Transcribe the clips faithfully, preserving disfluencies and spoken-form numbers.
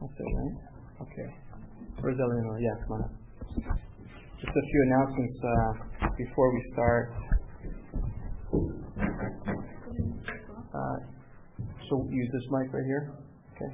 That's it, right? Okay. Where's Eleanor? Yeah, come on up. Just a few announcements uh, before we start. Uh, so use this mic right here. Okay.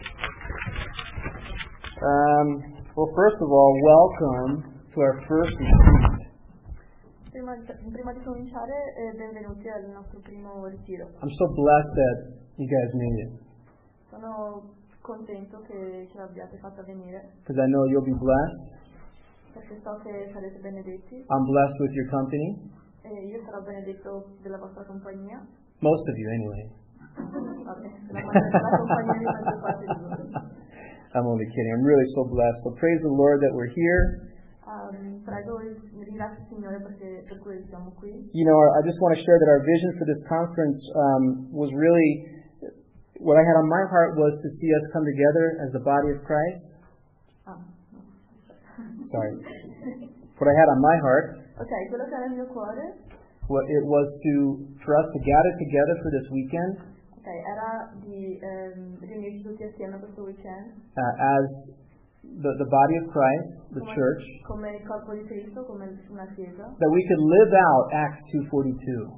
Um, well, first of all, welcome to our first retreat. Prima, prima di cominciare, eh, benvenuti al nostro primo ritiro. I'm so blessed that you guys made it. Sono contento che ce l'abbiate fatta venire. Because I know you'll be blessed. Perché so che sarete benedetti. I'm blessed with your company. E io sarò benedetto della vostra compagnia. Most of you, anyway. Vabbè, della, della compagnia di maggior parte di voi. I'm only kidding. I'm really so blessed. So praise the Lord that we're here. Um, prego, ringrazio il Signore perché per cui siamo qui. You know, I just want to share that our vision for this conference um, was really, what I had on my heart was to see us come together as the body of Christ. Ah, no. Sorry. What I had on my heart, ok, quello che era nel mio cuore, what it was to for us to gather together for this weekend. Ok, era di um, riunirci tutti assieme questo weekend. Uh, as The, the body of Christ, the come, church, come il corpo di Cristo, come una chiesa, that we could live out Acts two forty-two.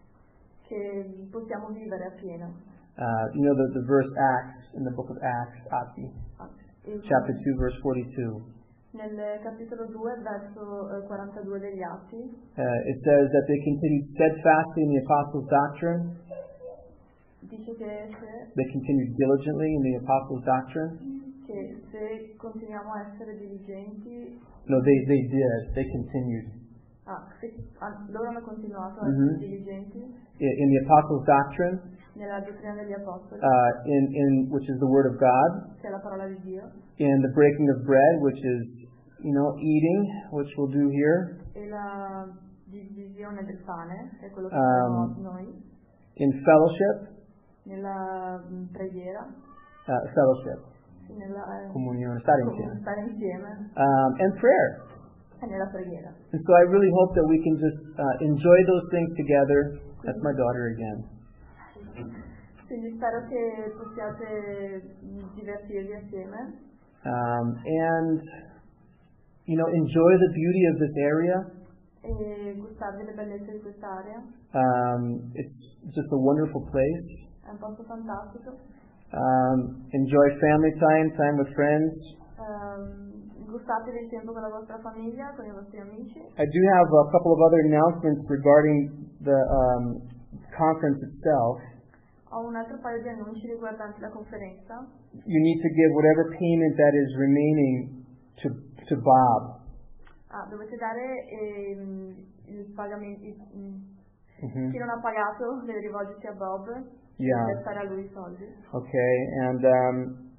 Che possiamo vivere appieno. Uh, you know the, the verse Acts in the book of Acts, Atti, chapter two, verse forty-two. Nel capitolo due, verso uh, quarantadue degli Atti, uh, it says that they continued steadfastly in the apostles' doctrine. Dice che se, they continued diligently in the apostles' doctrine. Che se continuiamo a essere diligenti, no, they they did. They continued. Ah, se, ah, loro hanno continuato a mm-hmm. essere diligenti in, in the apostles' doctrine, nella dottrina degli apostoli, uh, in in which is the word of God, che è la parola di Dio, in the breaking of bread, which is you know eating, which we'll do here, e la divisione del pane, è quello che um, faremo noi, in fellowship, nella mh, preghiera, uh, fellowship. Nella, eh, comunione, stare insieme. Stare insieme. Um, and prayer. E nella preghiera. And so I really hope that we can just uh, enjoy those things together. That's my daughter again. Quindi spero che possiate divertirvi assieme. Um, and, you know, enjoy the beauty of this area. E gustarvi le bellezze di quest'area. Um, it's just a wonderful place. È un posto fantastico. Um, enjoy family time, time with friends. Um, gustatevi il tempo con la vostra famiglia, con i vostri amici. I do have a couple of other announcements regarding the um, conference itself. Ho un altro paio di annunci riguardanti la conferenza. You need to give whatever payment that is remaining to to Bob. Ah, dovete dare ehm, il pagamento. Mm-hmm. Chi non ha pagato deve rivolgersi a Bob. Yeah. A lui i soldi. Okay, and um,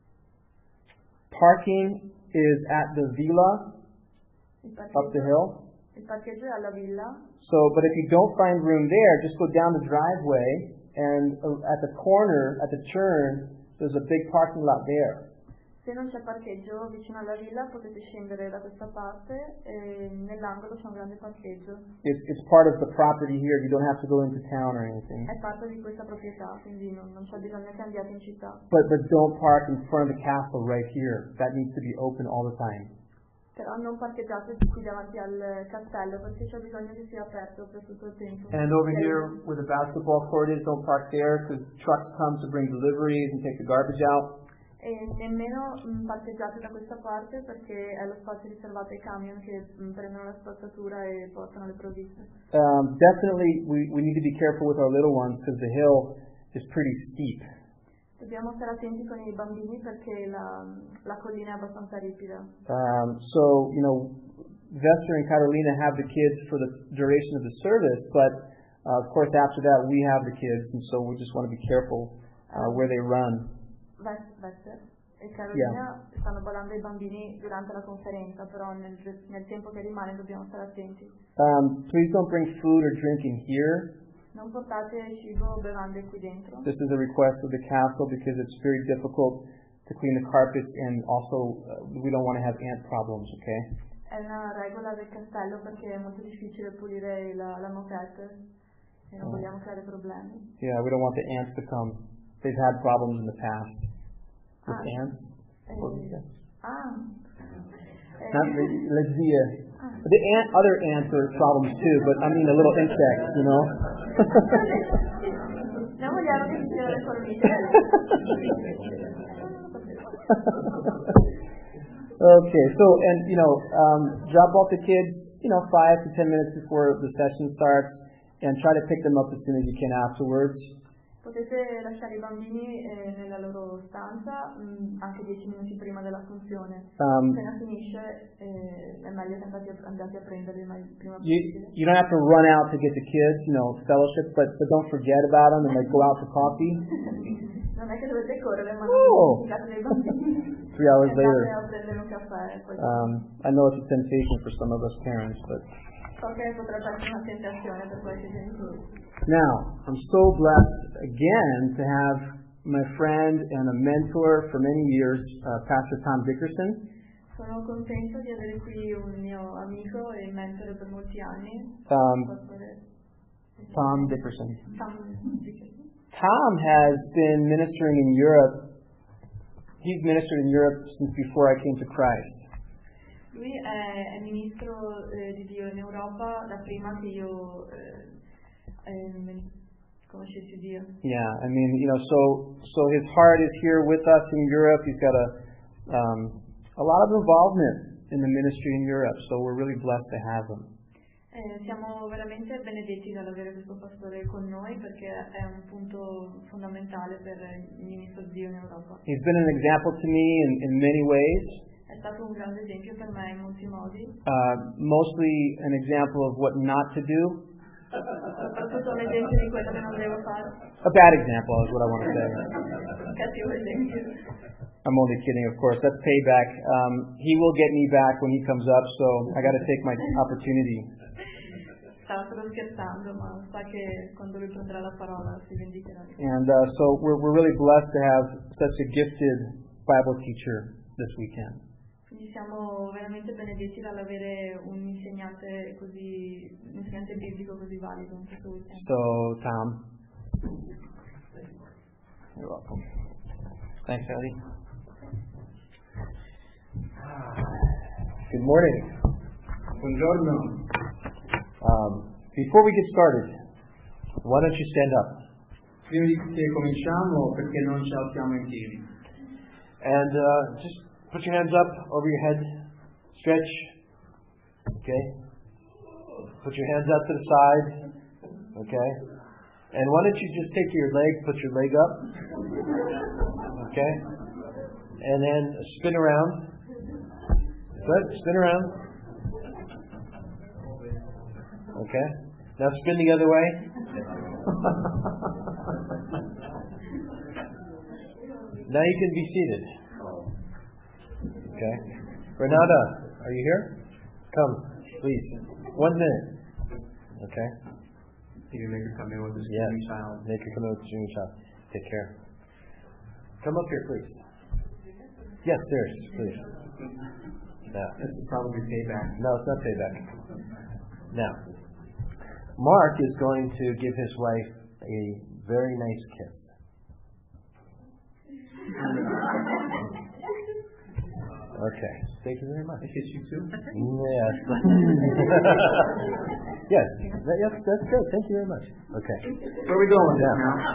parking is at the villa up the hill. Il parcheggio è alla villa. So, but if you don't find room there, just go down the driveway, and uh, at the corner, at the turn, there's a big parking lot there. Se non c'è parcheggio vicino alla villa, potete scendere da questa parte e nell'angolo c'è un grande parcheggio. It's it's part of the property here. You don't have to go into town or anything. È parte di questa proprietà, quindi non, non c'è bisogno che andiate in città. But but don't park in front of the castle right here. That needs to be open all the time. Però non parcheggiate qui davanti al castello perché c'è bisogno che sia aperto per tutto il tempo. And over here where the basketball court is, don't park there because trucks come to bring deliveries and take the garbage out. E nemmeno mh, parcheggiate da questa parte perché è lo spazio riservato ai camion che mh, prendono la spazzatura e portano le provviste. Um, definitely, we, we need to be careful with our little ones because the hill is pretty steep. Dobbiamo stare attenti con i bambini perché la, la collina è abbastanza ripida. Um, so, you know, Vester and Carolina have the kids for the duration of the service, but uh, of course after that we have the kids, and so we just want to be careful uh, where they run. Vester e Carolina yeah. stanno ballando i bambini durante la conferenza, però nel, nel tempo che rimane dobbiamo stare attenti. Um, please don't bring food or drink in here. Non portate cibo o bevande qui dentro. This is a request of the castle because it's very difficult to clean the carpets, and also uh, we don't want to have ant problems, okay? È una regola del castello perché è molto difficile pulire la, la moquette e non oh. vogliamo creare problemi. Yeah, we don't want the ants to come. They've had problems in the past with ah, ants. Eh, ah. Not the, le zie. The ant, other ants are problems too, but I mean the little insects, you know. No vogliamo che ci siano le formiche. Okay, so and you know, um, drop off the kids, you know, five to ten minutes before the session starts, and try to pick them up as soon as you can afterwards. Potete lasciare i bambini eh, nella loro stanza mh, anche dieci minuti prima della funzione. Um, Appena finisce eh, è meglio che andate a, andate a prenderli il prima you, possibile. you don't have to run out to get the kids, you know, fellowship, but, but don't forget about them and like go out for coffee. Non è che dovete correre, ma Oh. non dimenticate dei bambini. Three hours Andate later. a prendere un caffè. Poi Um, I know it's a temptation for some of us parents, but so che potrebbe essere una tentazione per qualche genitore. now I'm so blessed again to have my friend and a mentor for many years, uh, Pastor Tom Dickerson. Sono contento di avere qui un mio amico e mentore per molti anni. Um, Pastore Tom Dickerson. Tom Dickerson. Tom has been ministering in Europe. He's ministered in Europe since before I came to Christ. Lui è, è ministro eh, di Dio in Europa da prima che io eh, eh, conoscessi Dio. Yeah, I mean, you know, so so his heart is here with us in Europe. He's got a um, a lot of involvement in the ministry in Europe, so we're really blessed to have him. Eh, siamo veramente benedetti dall'avere questo pastore con noi perché è un punto fondamentale per il ministro di Dio in Europa. He's been an example to me in, in many ways. È stato un grande esempio per me in molti modi. Uh, mostly an example of what not to do. Soprattutto un esempio di quello che non devo fare. A bad example is what I want to say. Un cattivo esempio. I'm only kidding, of course. That's payback. Um, he will get me back when he comes up, so I got to take my opportunity. Stava solo scherzando, ma sa che quando lui prenderà la parola si vendicherà. And uh, so we're we're really blessed to have such a gifted Bible teacher this weekend. Quindi siamo veramente benedetti dall'avere un insegnante così, un insegnante biblico così valido in questo weekend. So, Tom. You're welcome. Thanks, Eddie. Good morning. Buongiorno. Um, before we get started, why don't you stand up? Prima di che cominciamo, perché non ci alziamo in piedi? And uh, just put your hands up over your head. Stretch. Okay. Put your hands out to the side. Okay. And why don't you just take your leg, put your leg up. Okay. And then spin around. Good. Spin around. Okay. Now spin the other way. Now you can be seated. Okay. Renata, are you here? Come, please. One minute. Okay. You make her come in with this Yes. screaming child. Make her come in with the screaming child. Take care. Come up here, please. Yes, seriously, please. Yeah. This is probably payback. No, it's not payback. Now, Mark is going to give his wife a very nice kiss. Okay. Thank you very much. I kiss you too? Yes. Yes. That, yes, that's good. Thank you very much. Okay. Where are we going with this Yeah. now?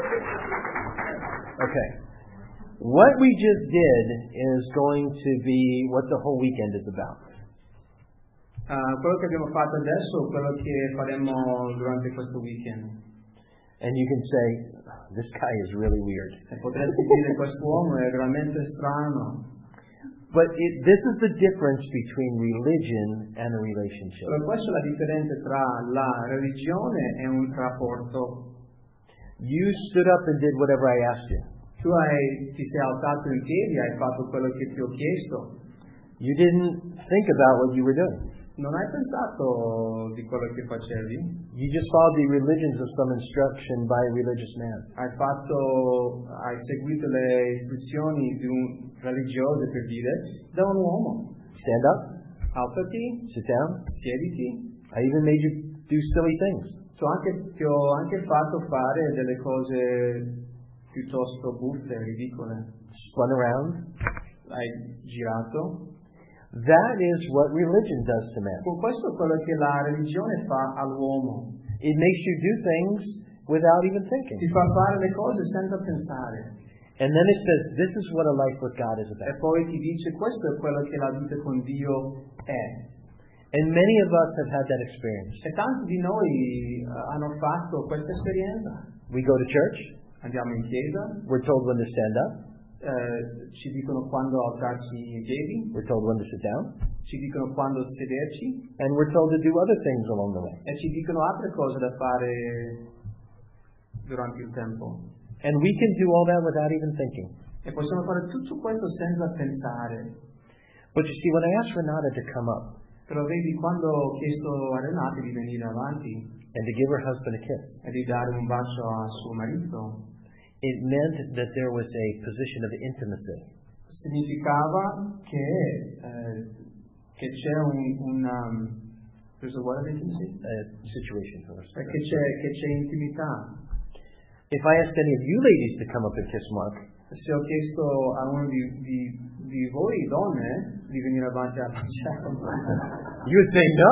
Okay. What we just did is going to be what the whole weekend is about. Uh, quello che abbiamo fatto adesso, quello che faremo durante questo weekend. And you can say, this guy is really weird. E potreste dire quest'uomo è veramente strano. But it, this is the difference between religion and a relationship. Però questa è la differenza tra la religione e un rapporto. You stood up and did whatever I asked you. Tu hai, ti sei alzato in piedi, hai fatto quello che ti ho chiesto. You didn't think about what you were doing. Non hai pensato di quello che facevi? You just followed the religions of some instruction by a religious man. Hai fatto, hai seguito le istruzioni di un religioso, per dire, da un uomo. Stand up, Alzati, sit down. siediti. I even made you do silly things. Ti ho anche, ti ho anche fatto fare delle cose piuttosto buffe, ridicole. Spun around. hai girato. That is what religion does to man. Questo è quello che la religione fa all'uomo. It makes you do things without even thinking. Ti fa fare le cose senza pensare. And then it says, this is what a life with God is E about. poi ti dice questo è quello che la vita con Dio è. And many of us have had that experience. E tanti di noi uh, hanno fatto questa esperienza. We go to church. Andiamo in chiesa. We're told when to stand up. Uh, ci dicono quando alzarci in piedi. We're told when to sit down. Ci dicono quando sederci. And we're told to do other things along the way. E ci dicono altre cose da fare durante il tempo. And we can do all that without even thinking. E possiamo fare tutto questo senza pensare. But you see, when I asked Renata to come up Però vedi, quando ho chiesto a Renata di venire avanti and to give her husband a kiss, e di dare un bacio a suo marito, it meant that there was a position of intimacy. significava che, eh, che c'è un, un um, there's a what of intimacy? A situation for us. Che c'è, che c'è intimità. If I asked any of you ladies to come up and kiss Mark, Se ho chiesto a uno di, di, di voi donne di venire avanti a baciare, you would say no.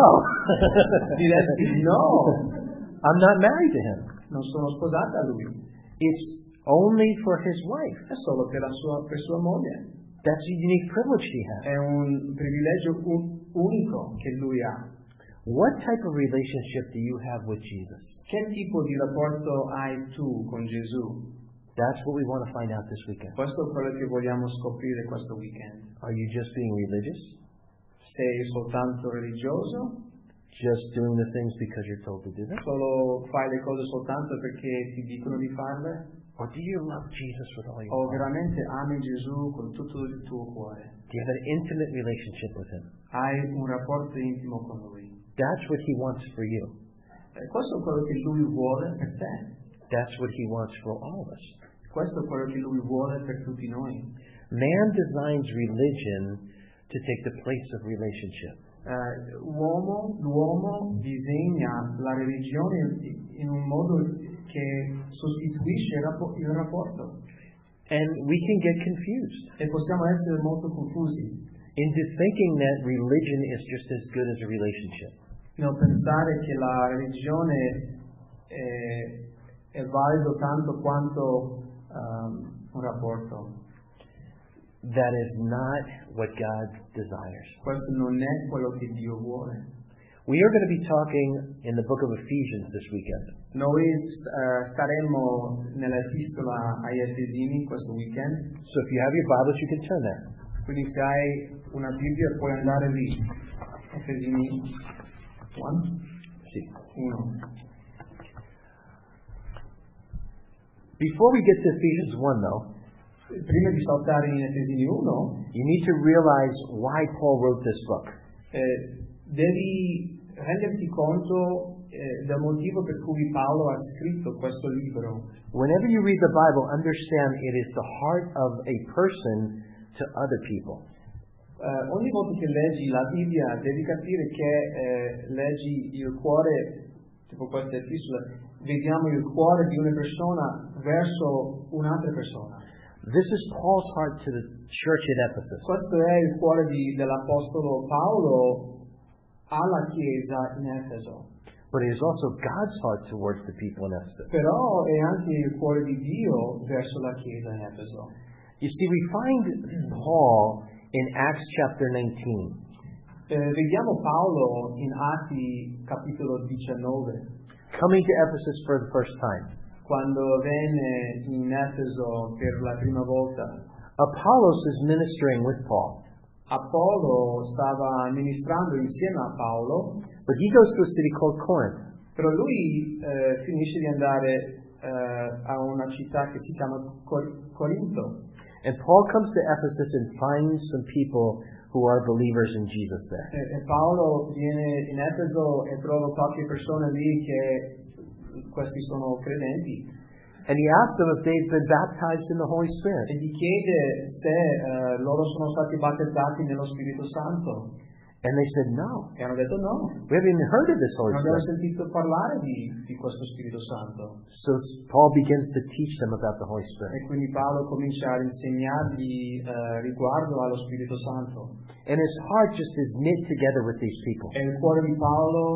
diresti no, I'm not married to him. non sono sposata a lui, It's only for his wife. è solo per, la sua, per sua moglie. That's a unique privilege he has. È un privilegio un, unico che lui ha. What type of relationship do you have with Jesus? Che tipo di rapporto hai tu con Gesù? That's what we want to find out this weekend. Questo è quello che vogliamo scoprire questo weekend. Are you just being religious? Sei soltanto religioso? Just doing the things because you're told to do them? Solo fai le cose soltanto perché ti dicono di farle? Or do you love Jesus with all your O heart? veramente ami Gesù con tutto il tuo cuore? Do you have an intimate relationship with him? Hai un rapporto intimo con lui? That's what he wants for you. E questo è quello che lui vuole per te. That's what he wants for all of us. Questo è quello che lui vuole per tutti noi. Man designs religion to take the place of relationship. Uh, uomo, l'uomo disegna la religione in un modo che sostituisce il, rappo- il rapporto. And we can get confused E possiamo essere molto confusi into thinking that religion is just as good as a relationship. no, pensare che la religione è, è valido tanto quanto um, un rapporto. That is not what God desires. Questo non è quello che Dio vuole. We are going to be talking in the book of Ephesians this weekend. Noi uh, staremo nella epistola agli Efesini questo weekend, So if you have your Bibles, you can turn there. quindi se hai una Bibbia puoi andare lì. Efesini See. uno. Before we get to Ephesians one, though, Prima di saltare in Efesini uno, you need to realize why Paul wrote this book. eh, devi renderti conto eh, del motivo per cui Paolo ha scritto questo libro. Whenever you read the Bible, understand it is the heart of a person to other people. Eh, ogni volta che leggi la Bibbia devi capire che eh, leggi il cuore, tipo questa epistola, vediamo il cuore di una persona verso un'altra persona. This is Paul's heart to the church at Ephesus. Questo è il cuore di, dell'Apostolo Paolo alla Chiesa in Efeso. But it is also God's heart towards the people in Ephesus. Però è anche il cuore di Dio verso la Chiesa in Efeso. You see, we find Paul in Acts chapter nineteen. Eh, vediamo Paolo in Atti capitolo diciannove, Coming to Ephesus for the first time. quando venne in Efeso per la prima volta. Apollos is ministering with Paul. Apollo stava ministrando insieme a Paolo, But he goes to a city called Corinth. però lui eh, finisce di andare eh, a una città che si chiama Cor- Corinto. And Paul comes to Ephesus and finds some people who are believers in Jesus there. E, e Paolo viene in Efeso e trova qualche persona lì che questi sono credenti. And he asks them if they've been baptized in the Holy E Spirit. gli chiede se eh, loro sono stati battezzati nello Spirito Santo. And they said, no. E hanno detto no, We haven't even heard of this Holy non abbiamo Spirit. sentito parlare di, di questo Spirito Santo. So Paul begins to teach them about the Holy Spirit. E quindi Paolo comincia ad insegnargli eh, riguardo allo Spirito Santo. And his heart just is knit together with these people. E il cuore di Paolo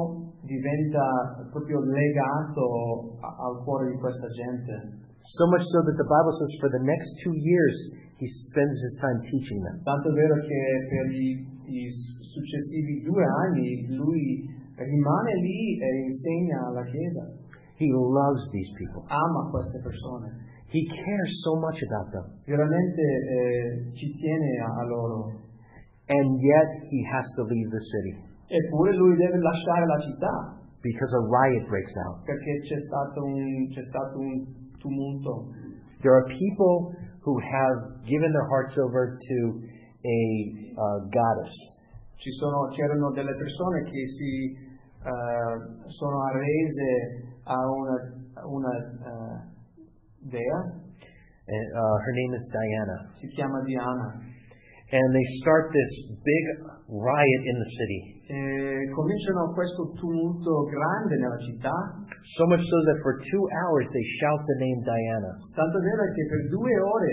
diventa proprio legato a- al cuore di questa gente. So much so that the Bible says for the next two years, he spends his time teaching them. Tanto è vero che per i, i successivi due anni lui rimane lì e insegna alla Chiesa. He loves these people. Ama queste persone. He cares so much about them. Veramente eh, ci tiene a, a loro. And yet he has to leave the city Eppure lui deve lasciare la città because a riot breaks out. perché c'è stato un, c'è stato un tumulto. There are people who have given their hearts over to a uh, goddess. Ci sono, c'erano delle persone che si eh, sono arrese a una, una eh, dea, And, uh, her name is Diana. si chiama Diana. And they start this big riot in the city. E cominciano questo tumulto grande nella città, So much so that for two hours they shout the name Diana. tanto è vero che per due ore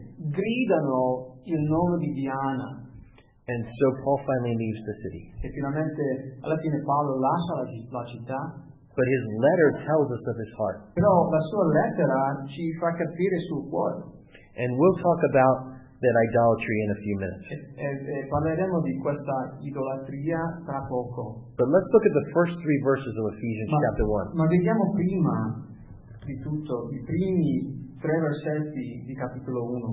gridano il nome di Diana. And so Paul finally leaves the city. E finalmente alla fine Paolo lascia la, ci- la città, But his letter tells us of his heart. però la sua lettera ci fa capire il suo cuore. And we'll talk about that idolatry in a few minutes. E, e, e parleremo di questa idolatria tra poco. But let's look at the first three verses of Ephesians Ma, chapter one. ma vediamo prima di tutto i primi tre versetti di capitolo uno.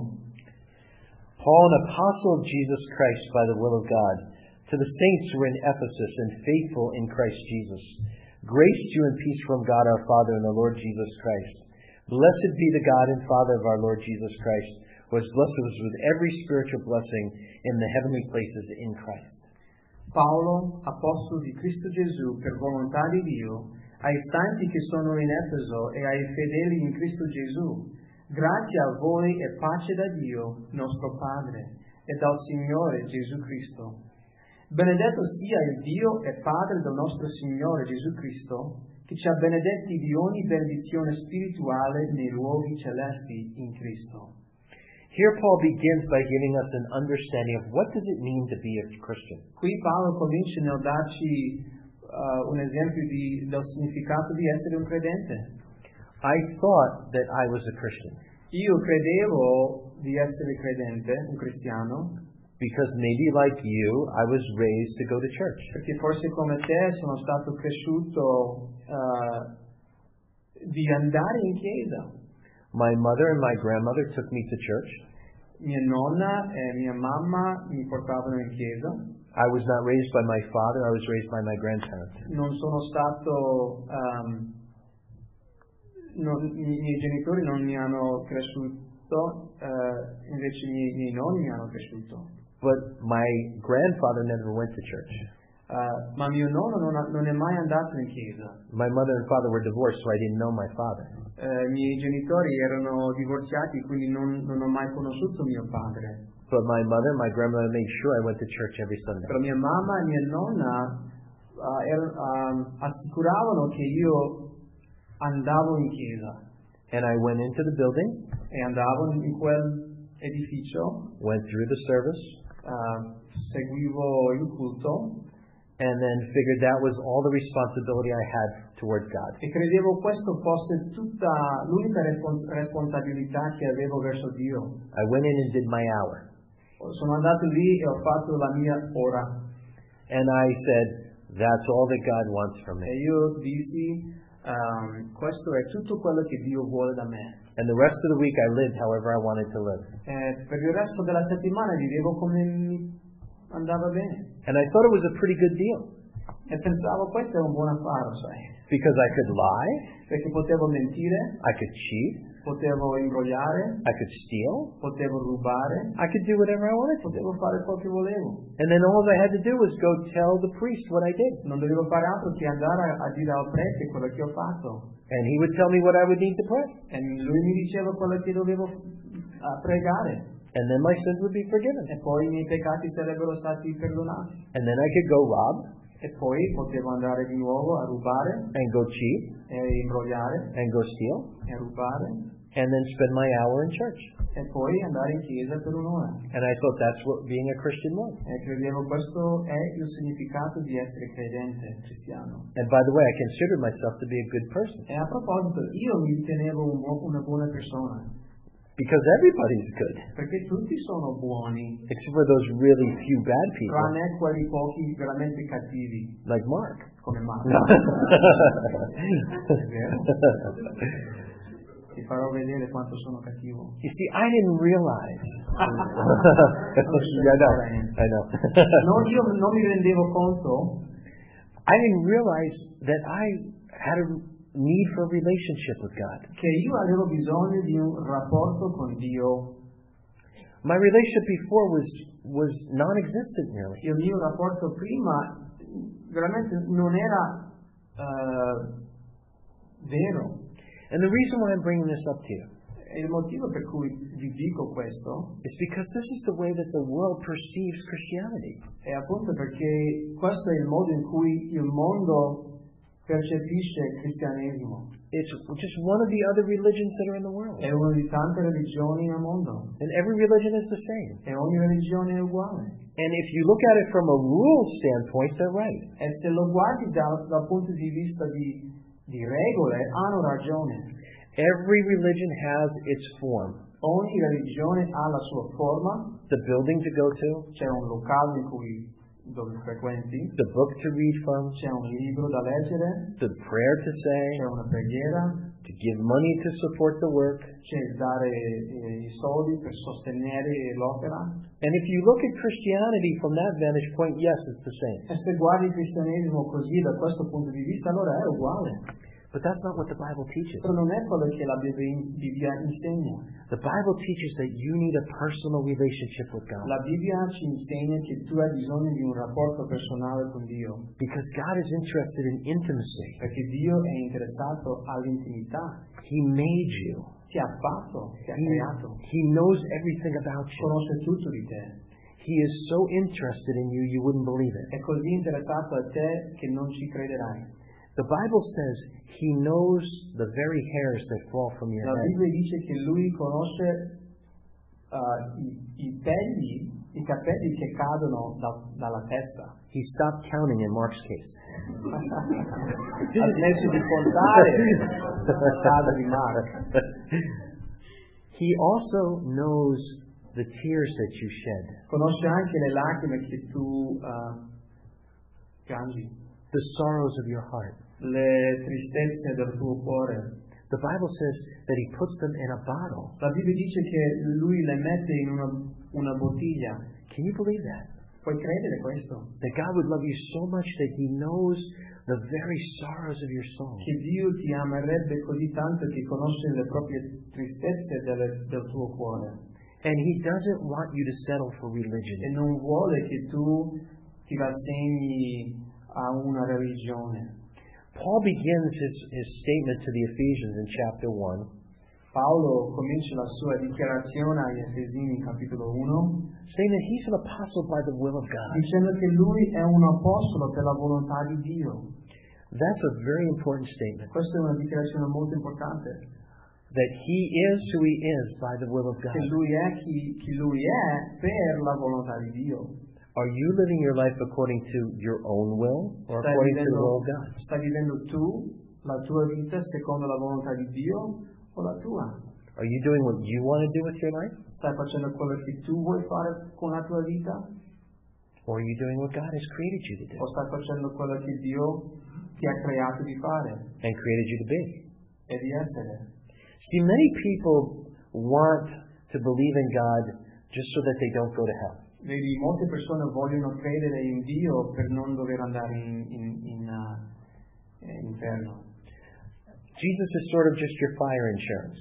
Paul, an apostle of Jesus Christ by the will of God, to the saints who are in Ephesus and faithful in Christ Jesus. Grace to you and peace from God our Father and the Lord Jesus Christ. Blessed be the God and Father of our Lord Jesus Christ, who has blessed us with every spiritual blessing in the heavenly places in Christ. Paolo, apostolo di Cristo Gesù per volontà di Dio, ai santi che sono in Efeso e ai fedeli in Cristo Gesù, grazie a voi e pace da Dio, nostro Padre, e dal Signore Gesù Cristo. Benedetto sia il Dio e Padre del nostro Signore Gesù Cristo, che ci ha benedetti di ogni benedizione spirituale nei luoghi celesti in Cristo. Here Paul begins by giving us an understanding of what does it mean to be a Christian. Qui Paolo comincia nel darci uh, un esempio di, del significato di essere un credente. I thought that I was a Christian Io credevo di essere credente, un cristiano, because maybe like you, I was raised to go to church. perché forse come te sono stato cresciuto uh, di andare in chiesa. My mother and my grandmother took me to church. Mia nonna e mia mamma mi portavano in chiesa. I was not raised by my father, I was raised by my grandparents. Non sono stato... Um, non, i, I miei genitori non mi hanno cresciuto, uh, invece i miei, i miei nonni mi hanno cresciuto. But my grandfather never went to church. Uh, ma mio nonno non, ha- non è mai andato in chiesa. My mother and father were divorced, so I didn't know my father. Eh, I miei genitori erano divorziati, quindi non, non ho mai conosciuto mio padre. But my mother and my grandmother made sure I went to church every Sunday. Però mia mamma e mia nonna uh, er- um, assicuravano che io andavo in chiesa And I went into the building, e andavo in quel edificio, went through the service, uh, seguivo il culto and then figured that was all the responsibility I had towards God. e credevo questo fosse tutta l'unica respons- responsabilità che avevo verso Dio. I went in and did my hour. Sono andato lì e ho fatto la mia ora. And I said, that's all that God wants from E me. io dissi, um, questo è tutto quello che Dio vuole da me. And the rest of the week I lived however I wanted to live. E per il resto della settimana vivevo come mi andava bene. And I thought it was a pretty good deal. E pensavo, questo è un buon affare, sai? Because I could lie, Perché potevo mentire, I could cheat, potevo imbrogliare, I could steal, potevo rubare, I could do whatever I wanted to do. potevo fare quel che volevo. And then all I had to do was go tell the priest what I did. Non dovevo fare altro che andare a, a dire al prete quello che ho fatto. And he would tell me what I would need to pray. E lui mi diceva quello che dovevo uh, pregare. And then my sins would be forgiven. e poi i miei peccati sarebbero stati perdonati. And then I could go rob E poi potevo andare di nuovo a rubare and go cheat e imbrogliare and go steal e rubare and then spend my hour in church. e poi andare in chiesa per un'ora. And I thought that's what being a Christian was. E credevo questo è il significato di essere credente cristiano. And by the way, I considered myself to be a good person E a proposito, io mi ritenevo un buo- una buona persona, because everybody's good, perché tutti sono buoni, except for those really few bad people, tranne quali pochi veramente cattivi, like Mark. come Marco. No. È vero? Ti farò vedere quanto sono cattivo. You see, I didn't realize. Yeah, I know. I know. No, io non mi rendevo conto I didn't realize that I had a need for a relationship with God. che io avevo bisogno di un rapporto con Dio. My relationship before was was non-existent nearly. Il mio rapporto prima veramente non era eh, vero. And the reason why I'm bringing this up to you E il motivo per cui vi dico questo is because this is the way that the world perceives Christianity. è appunto perché questo è il modo in cui il mondo percepisce il cristianesimo. It's just one of the other religions that are in the world. È una di tante religioni nel mondo And every religion is the same. e ogni religione è uguale. And if you look at it from a rule standpoint, they're right. E se lo guardi da, dal punto di vista di, di regole, hanno ragione. Every religion has its form. Ogni religione ha la sua forma, The building to go to, c'è un locale in cui dove frequenti, the book to read from, c'è un libro da leggere, the prayer to say, c'è una preghiera, to give money to support the work. c'è il dare eh, i soldi per sostenere l'opera. And if you look at Christianity from that vantage point, yes, it's the same. E se guardi il cristianesimo così da questo punto di vista, allora è uguale. But that's not what the Bible teaches. Però non è quello che la Bibbia insegna. The Bible teaches that you need a personal relationship with God. La Bibbia ci insegna che tu hai bisogno di un rapporto personale con Dio, Because God is interested in intimacy. perché Dio è interessato all'intimità. He made you. Ti ha fatto, ti ha He, creato, he knows everything about you. conosce tutto di te. He is so interested in you, you wouldn't believe it. È così interessato a te che non ci crederai. The Bible says He knows the very hairs that fall from your La head. Bibbia dice che Lui conosce uh, i, i peli, i capelli che cadono da, dalla testa. He stopped counting in Mark's case. Ha smesso di contare la casa di Mark. He also knows the tears that you shed, Conosce anche le lacrime che tu uh, piangi, the sorrows of your heart. le tristezze del tuo cuore. The Bible says that He puts them in a bottle. La Bibbia dice che Lui le mette in una, una bottiglia. Can you believe that? Puoi credere questo? That God would love you so much that He knows the very sorrows of your soul. Che Dio ti amerebbe così tanto che conosce le proprie tristezze delle, del tuo cuore. And He doesn't want you to settle for E religion. non vuole che tu ti rassegni a una religione. Paul begins his, his statement to the Ephesians in chapter one, Paolo comincia la sua dichiarazione agli Efesini capitolo uno saying that he's an apostle by the will of God. dicendo che lui è un apostolo per la volontà di Dio. That's a very important statement. Questa è una dichiarazione molto importante. That he is who he is by the will of God. Che lui è chi, chi lui è per la volontà di Dio. Are you living your life according to your own will or Stai according to the vivendo, will of God? stai vivendo tu la tua vita secondo la volontà di Dio o la tua? Are you doing what you want to do with your life? Stai facendo quello che tu vuoi fare con la tua vita? Or are you doing what God has created you to do O stai facendo quello che Dio ti ha creato di fare and created you to be? e di essere? See, many people want to believe in God just so that they don't go to hell. Vedi, molte persone vogliono credere in Dio per non dover andare in, in, in uh, inferno. Jesus is sort of just your fire insurance.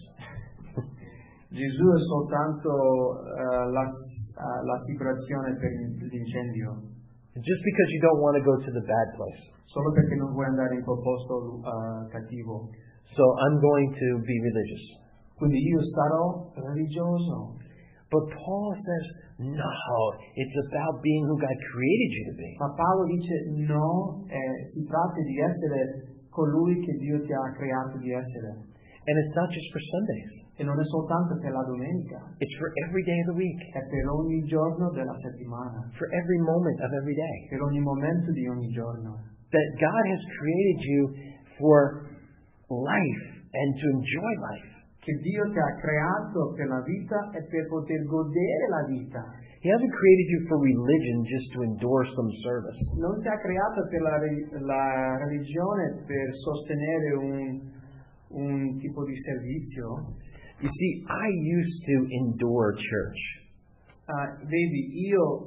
Gesù è soltanto uh, l'ass- uh, l'assicurazione per l'incendio. Just because you don't want to go to the bad place. Solo perché non vuoi andare in quel posto uh, cattivo. So I'm going to be religious. Quindi io sarò religioso. But Paul says, no, it's about being who God created you to be. Ma Paolo dice no, eh, si tratta di essere colui che Dio ti ha creato di essere. And it's not just for Sundays. E non è soltanto per la domenica. It's for every day of the week. È per ogni giorno della settimana. For every moment of every day. Per ogni momento di ogni giorno. That God has created you for life and to enjoy life. Che Dio ti ha creato per la vita e per poter godere la vita. He hasn't created you for religion just to endure some service. Non ti ha creato per la, la religione per sostenere un, un tipo di servizio. You see, I used to endure church. Uh, vedi, io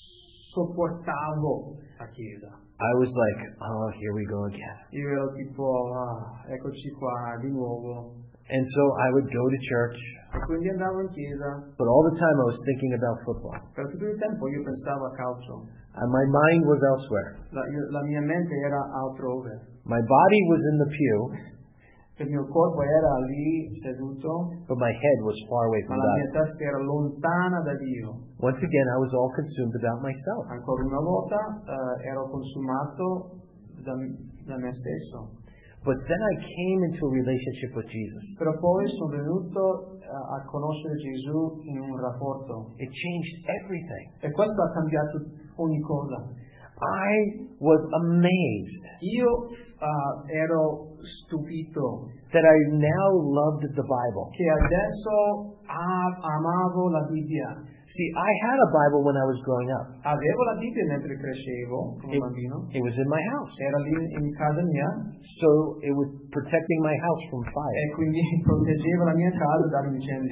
sopportavo la chiesa. I was like, oh, here we go again. Io ero tipo, ah, eccoci qua di nuovo. And so I would go to church. E quindi andavo in chiesa. But all the time I was thinking about football. Per tutto il tempo io pensavo a calcio. And my mind was elsewhere. La, io, la mia mente era altrove. My body was in the pew. Il mio corpo era lì seduto. But my head was far away from ma la mia God. testa era lontana da Dio. Once again, I was all consumed about myself. Ancora una volta uh, ero consumato da, da me stesso. But then I came into a relationship with Jesus. Però poi sono venuto uh, a conoscere Gesù in un rapporto. It changed everything. E questo ha cambiato ogni cosa. I was amazed. Io uh, ero stupito. That I now loved the Bible. Che adesso ah, amavo la Bibbia. See, I had a Bible when I was growing up. Avevo la Bibbia mentre crescevo come It, bambino. it was in my house. Era lì in casa mia. So it was protecting my house from fire. E quindi proteggeva la mia casa dall'incendio.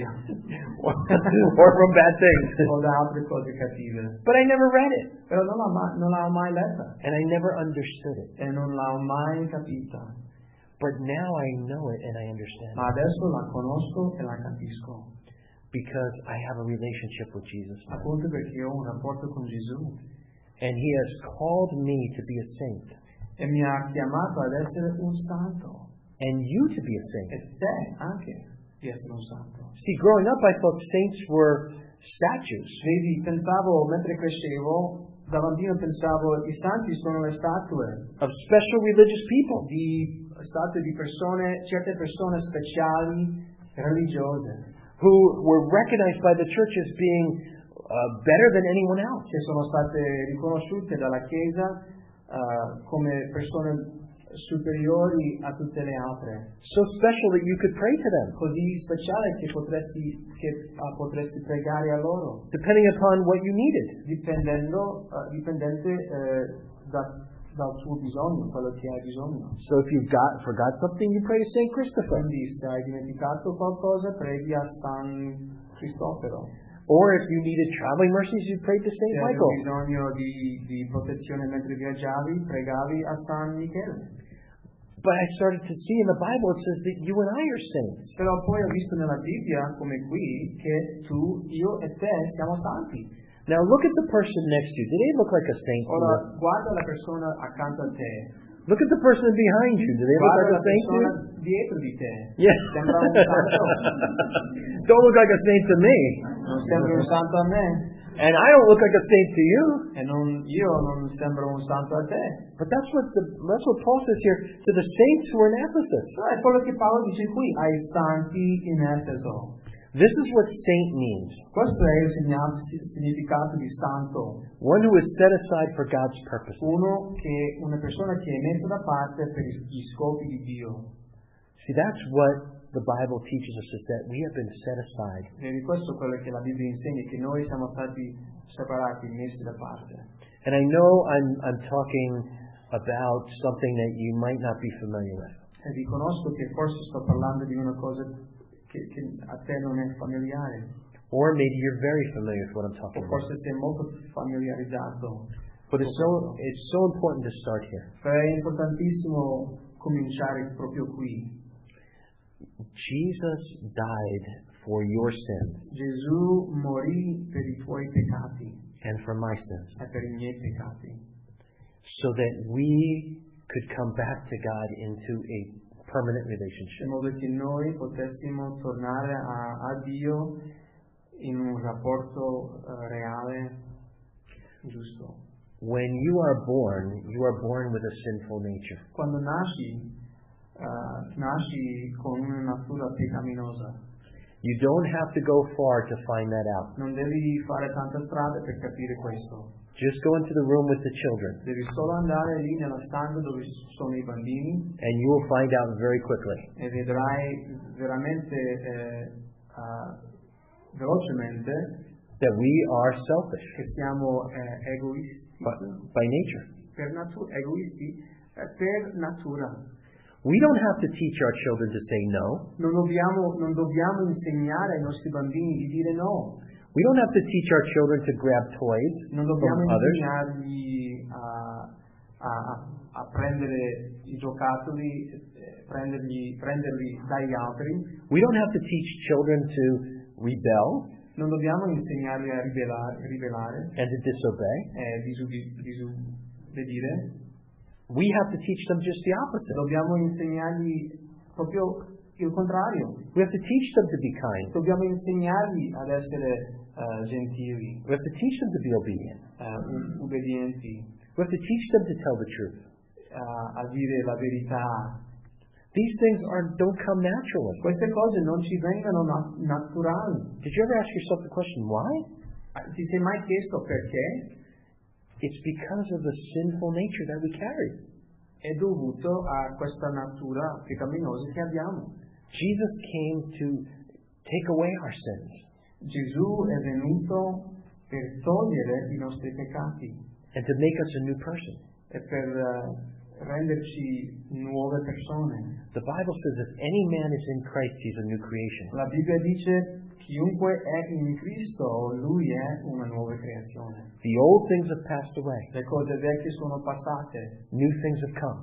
Or from bad things. O da altre cose cattive. But I never read it. Però non l'ho mai, non l'ho mai letta. And I never understood it. E non l'ho mai capita. But now I know it and I understand Ma it. adesso la conosco e la capisco. Because I have a relationship with Jesus now. Appunto perché ho un rapporto con Gesù. And He has called me to be a saint. E mi ha chiamato ad essere un santo. And you to be a saint. E te anche di essere un santo. See, growing up I thought saints were statues. Vedi, pensavo, mentre crescevo, da bambino pensavo i santi sono le statue. Of special religious people. Di statue di persone, certe persone speciali, religiose. Who were recognized by the church as being uh, better than anyone else. Che sono state riconosciute dalla Chiesa uh, come persone superiori a tutte le altre. So special that you could pray to them. Così speciale che potresti, che, uh, potresti pregare a loro. Depending upon what you needed. Dipendendo, uh, dipendente uh, da, dal tuo bisogno, quello che hai bisogno. So if you've got forgot something, you pray to Saint Christopher. Quindi se hai dimenticato qualcosa, preghi a San Cristoforo. Or if you needed traveling mercies, you prayed to Saint Se hai Michael. bisogno di, di protezione mentre viaggiavi, pregavi a San Michele. But I started to see in the Bible it says that you and I are saints. Però poi ho visto nella Bibbia, come qui, che tu, io e te siamo santi. Now look at the person next to you. Do they look like a saint? Ora guarda la persona accanto a te. Look at the person behind you. Do they look Guarda like la a saint to you? persona dietro di te. Yeah. Sembra un santo. Don't look like a saint to me. Non sembra un santo a me. And I don't look like a saint to you. E non, io non sembro un santo a te. But that's what the, that's what Paul says here to the saints who are in Ephesus. Però è quello che Paolo dice qui, ai santi in Efeso. This is what saint means. Questo è il significato di santo. One who is set aside for God's purposes. Uno che, una persona che è messa da parte per gli scopi di Dio. See, that's what the Bible teaches us, is that we have been set aside. Vedi, questo è quello che la Bibbia insegna, che noi siamo stati separati, messi da parte. And I know I'm, I'm talking about something that you might not be familiar with. E riconosco che forse sto parlando di una cosa che, che a te non è familiare. Or maybe you're very familiar with what I'm talking O about. forse sei molto familiarizzato. But it's so, it's so important to start here. Però è importantissimo cominciare proprio qui. Jesus died for your sins Gesù morì per i tuoi peccati and for my sins, e per i miei peccati, so that we could come back to God into a permanent in relationship. modo che noi potessimo tornare a, a Dio in un rapporto uh, reale, giusto. When you are born, you are born with a sinful nature. Quando nasci, uh, nasci con una natura peccaminosa. You don't have to go far to find that out. Non devi fare tanta strada per capire questo. Just go into the room with the children. Devi solo andare lì nella stanza dove sono i bambini and you will find out very quickly. E vedrai veramente eh, uh, velocemente that we are selfish che siamo eh, egoisti by, by nature. per natura, egoisti eh, per natura. We don't have to teach our children to say no. Non dobbiamo, non dobbiamo insegnare ai nostri bambini di dire no. We don't have to teach our children to grab toys Non dobbiamo from others. insegnargli a, a, a prendere i giocattoli, eh, prenderli, prenderli dagli altri. We don't have to teach children to rebel Non dobbiamo insegnarli a ribellare, ribellare and to disobey. eh, disubbi- disobbedire. We have to teach them just the opposite. Dobbiamo insegnargli proprio il contrario. We have to teach them to be kind. Dobbiamo insegnargli ad essere uh, gentili, We have to teach them to be obedient. uh, ubbidienti, We have to teach them to tell the truth. uh, a dire la verità. These things are don't come naturally. Queste cose non ci vengono na- naturali. Did you ever ask yourself the question, why? Ah, Ti sei mai chiesto perché? It's because of the sinful nature that we carry. È dovuto a questa natura peccaminosa che abbiamo. Jesus came to take away our sins Gesù è venuto per togliere i nostri peccati and to make us a new person. e per uh, renderci nuove persone. The Bible says if any man is in Christ, he's a new creation. La Bibbia dice chiunque è in Cristo, lui è una nuova creazione. The old things have passed away. Le cose vecchie sono passate, New things have come.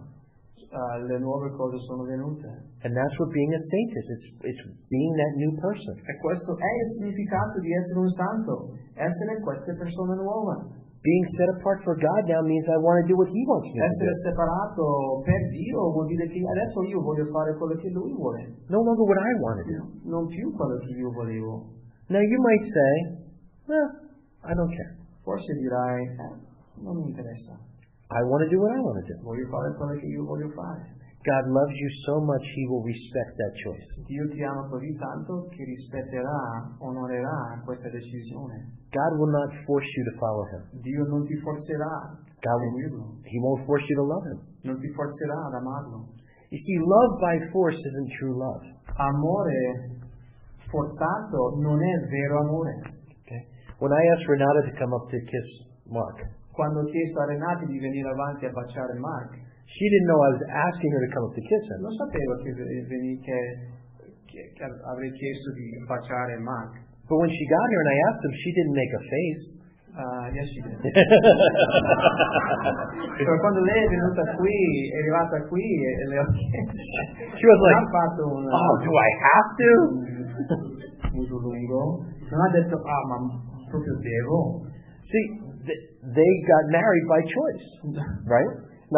uh, le nuove cose sono venute. And that's what being a saint is. It's, it's being that new person. E questo è il significato di essere un santo, essere queste persone nuove. Being set apart for God now means I want to do what He wants me to Essere do. separato per Dio vuol dire che adesso io voglio fare quello che Lui vuole, No longer what I want to do. non più quello che io volevo. Now you might say, well, I don't care. Forse dirai, eh, non mi interessa, I want to do what I want to do. voglio fare quello che io voglio fare. God loves you so much, He will respect that choice. Dio ti ama così tanto che rispetterà, onorerà questa decisione. God will not force you to follow Him. Dio non ti forzerà a God will, seguirlo, He won't force you to love Him. non ti forzerà ad amarlo. You see, love by force isn't true love. Amore forzato non è vero amore. Okay? When I asked Renata to come up to kiss Mark, Quando ho chiesto a Renati di venire avanti a baciare Mark, she didn't know I was asking her to come up to kiss him. non sapevo che, veni- che, che, che avrei chiesto di baciare Mark. But when she got here and I asked him, she didn't make a face. Uh, yes, she did. Però quando lei è venuta qui, è arrivata qui e, e le ho chiesto, She was non ha like, fatto un oh, do I have to? muso lungo, non ha detto, ah, ma proprio devo. See, th- they got married by choice, right? No.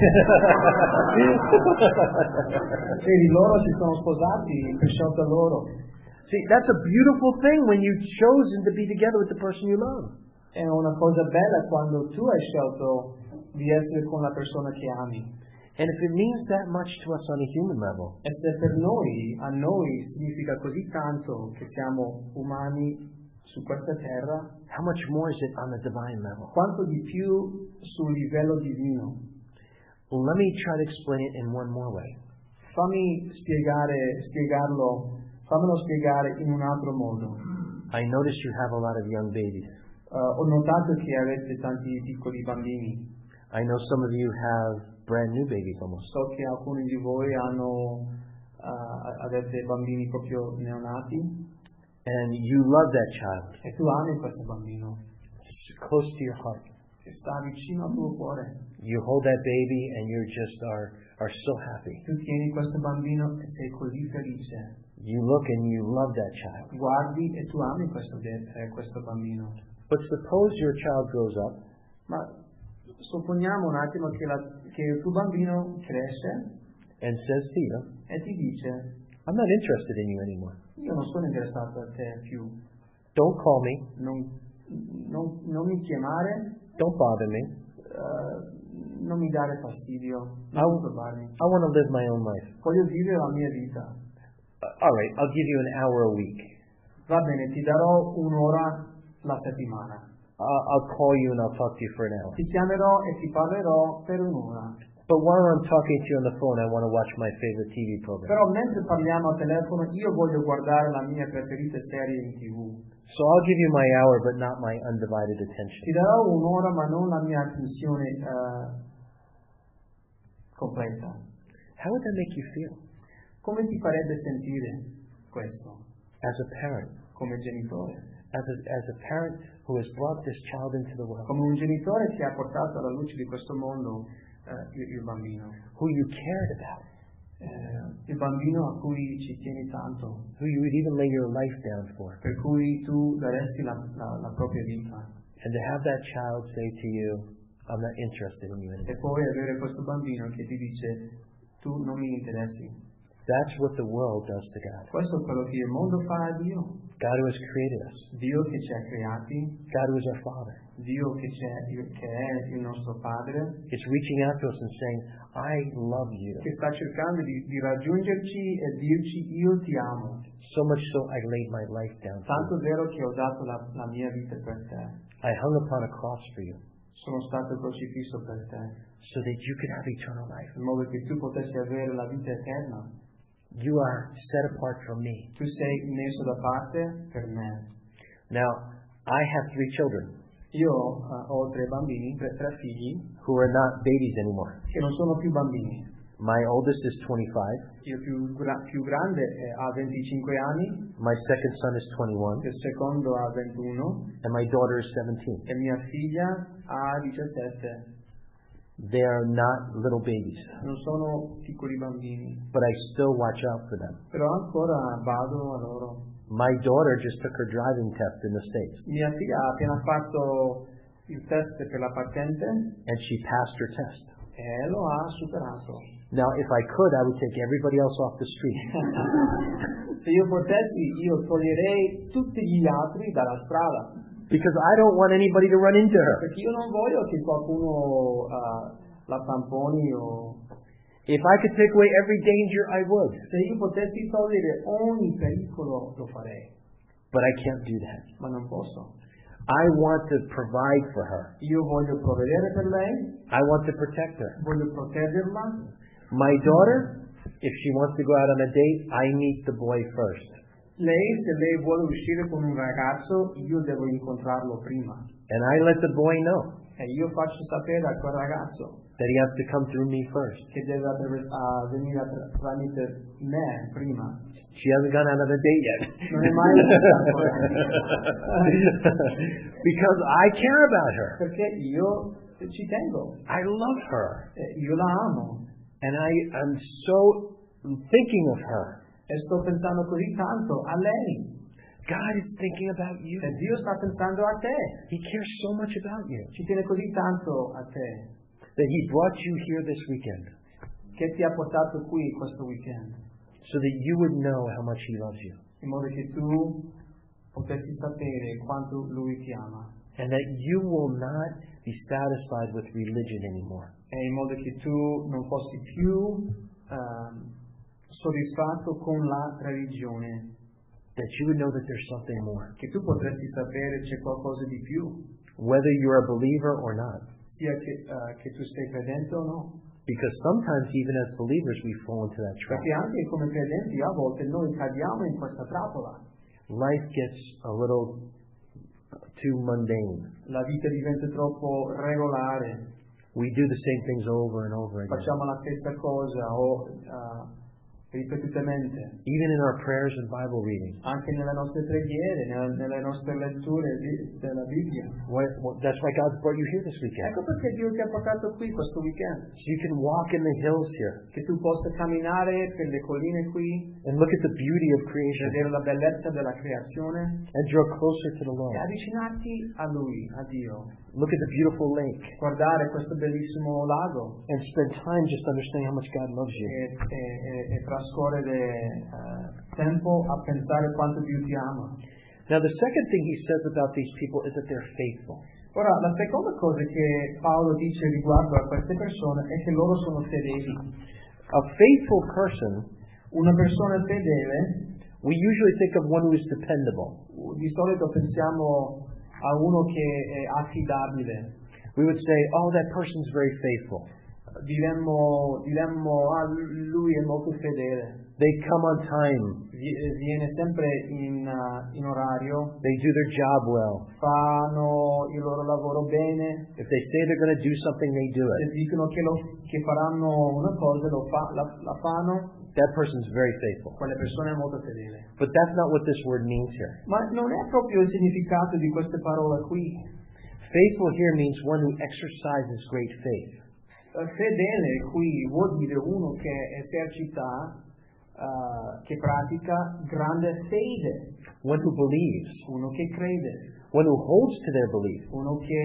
Vedi, loro si sono sposati per scelta loro. See, that's a beautiful thing when you've chosen to be together with the person you love. È una cosa bella quando tu hai scelto di essere con la persona che ami. And if it means that much to us on a human level, E se per noi, a noi significa così tanto che siamo umani su questa terra, how much more is it on the divine level? quanto di più sul livello divino. Well, let me try to explain it in one more way. Fammi spiegare, spiegarlo, fammelo spiegare in un altro modo. I notice you have a lot of young babies. Uh, ho notato che avete tanti piccoli bambini. I know some of you have brand new babies almost. So che alcuni di voi hanno uh, avete bambini proprio neonati And you love that child. e tu ami questo bambino It's close to your heart. che sta vicino al tuo cuore. You hold that baby and you just are, are so happy. Tu tieni questo bambino e sei così felice. You look and you love that child. Guardi e tu ami questo, de- eh, questo bambino. But suppose your child grows up Ma supponiamo un attimo che, la, che il tuo bambino cresce and says to you, e ti dice: I'm not interested in you anymore. io non sono interessato a te più. Don't call me. non, non, non mi chiamare, Don't bother me. uh, non mi dare fastidio, non I, disturbarmi. I want to live my own life. Voglio vivere la mia vita. Uh, all right, I'll give you an hour a week. Va bene, ti darò un'ora la settimana. Uh, I'll call you and I'll talk to you for an hour. Ti chiamerò e ti parlerò per un'ora. But while I'm talking to you on the phone, I want to watch my favorite T V program. Però mentre parliamo al telefono io voglio guardare la mia preferita serie in tv. So I'll give you my hour, but not my undivided Ti attention. darò un'ora ma non la mia attenzione uh, completa. How would that make you feel Come ti farebbe sentire questo as a parent? come genitore? As a, as a parent who has brought this child into the world, Come un genitore che ha portato alla luce di questo mondo uh, il, il bambino. who you cared about, Eh, il bambino a cui ci tieni tanto, who you would even lay your life down for. per cui tu daresti la, la, la propria vita. And to have that child say to you, I'm not interested in you E anymore. poi avere questo bambino che ti dice tu non mi interessi. That's what the world does to God. Questo è quello che il mondo fa a Dio. God who has created us. Dio che ci ha creati, God who is our Father. Dio che, c'è, che è il nostro Padre, It's reaching out to us and saying, I love you. che sta cercando di, di raggiungerci e dirci io ti amo. So much so I laid my life down for Tanto you. vero che ho dato la, la mia vita per te. I hung upon a cross for you Sono stato crocifisso per te, so that you could have eternal life. in modo che tu potessi avere la vita eterna. You are set apart from me. Tu sei messo da parte per me. Now, I have three children Io uh, ho tre bambini, tre, tre figli, who are not babies anymore. che non sono più bambini. My oldest is twenty-five. Il più, gra- più grande eh, ha venticinque anni, My second son is twenty-one. il secondo ha ventuno And my daughter is seventeen. e mia figlia ha diciassette. They are not little babies, Non sono piccoli bambini, but I still watch out for them. però ancora vado a loro. My daughter just took her driving test in the States, Mia figlia ha appena fatto il test per la patente and she passed her test. e lo ha superato. Now, if I could, I would take everybody else off the street. Se io potessi, io toglierei tutti gli altri dalla strada. Because I don't want anybody to run into her. Perché io non voglio che qualcuno uh, la tamponi o... If I could take away every danger, I would. Se io potessi togliere ogni pericolo lo farei, But I can't do that. ma non posso. I want to provide for her. Io voglio provvedere per lei, I want to protect her. voglio proteggerla. My daughter, if she wants to go out on a date, I meet the boy first. Lei, se lei vuole uscire con un ragazzo, io devo incontrarlo prima. And I let the boy know E io faccio sapere a quel ragazzo that he has to come through me first. che deve attraver- a venire attra- tramite me prima. She hasn't gone out on a date yet. Non è mai uscita ancora. Because I care about her. Perché io ci tengo, I love her. e io la amo. And I am so thinking of her. E sto pensando così tanto a lei. God is thinking about you. E Dio sta pensando a te. He cares so much about you Ci tiene così tanto a te. that He brought you here this weekend Che ti ha portato qui questo weekend. so that you would know how much He loves you In modo che tu potessi sapere quanto Lui ti ama. and that you will not be satisfied with religion anymore. E in modo che tu non fossi più ehm, soddisfatto con la religione. That you would know that there's something more. Che tu potresti sapere c'è qualcosa di più. Whether you're a believer or not. Sia che, eh, che tu sei credente o no. Because sometimes even as believers we fall into that trap. Perché anche come credenti a volte noi cadiamo in questa trappola. Life gets a little too mundane. La vita diventa troppo regolare. We do the same things over and over again. Facciamo la stessa cosa o uh, ripetutamente. Even in our prayers and Bible reading. Anche nelle nostre preghiere, nelle, nelle nostre letture di, della Bibbia. Why, well, that's why God brought you here this weekend. Ecco perché Dio ti ha portato qui questo weekend. So you can walk in the hills here Che tu possa camminare per le colline qui, and look at the beauty of creation vedere la bellezza della creazione and draw closer to the Lord. e avvicinarti a Lui, a Dio. Look at the beautiful lake Guardare questo bellissimo lago and spend time just understanding how much God loves you. e, e, e, e trascorrere uh, tempo a pensare quanto Dio ti ama. Now the second thing he says about these people is that they're faithful. Ora, la seconda cosa che Paolo dice riguardo a queste persone è che loro sono fedeli. A faithful person, Una persona fedele, we usually think of one who is dependable. di solito pensiamo a uno che è affidabile. We would say, oh, that person's very faithful. Diremmo, diremmo ah, lui è molto fedele. They come on time. Viene sempre in, uh, in orario. They do their job well. Fanno il loro lavoro bene. If they say they're going to do something, they do Se it. dicono che, lo, che faranno una cosa, lo fa, la, la fanno. That person's very faithful. Quelle persone è molto fedele. But that's not what this word means here. Ma non è proprio il significato di queste parole qui. Faithful here means one who exercises great faith. Fedele qui vuol dire uno che esercita, uh, che pratica grande fede. One who believes. Uno che crede. One who holds to their belief. Uno che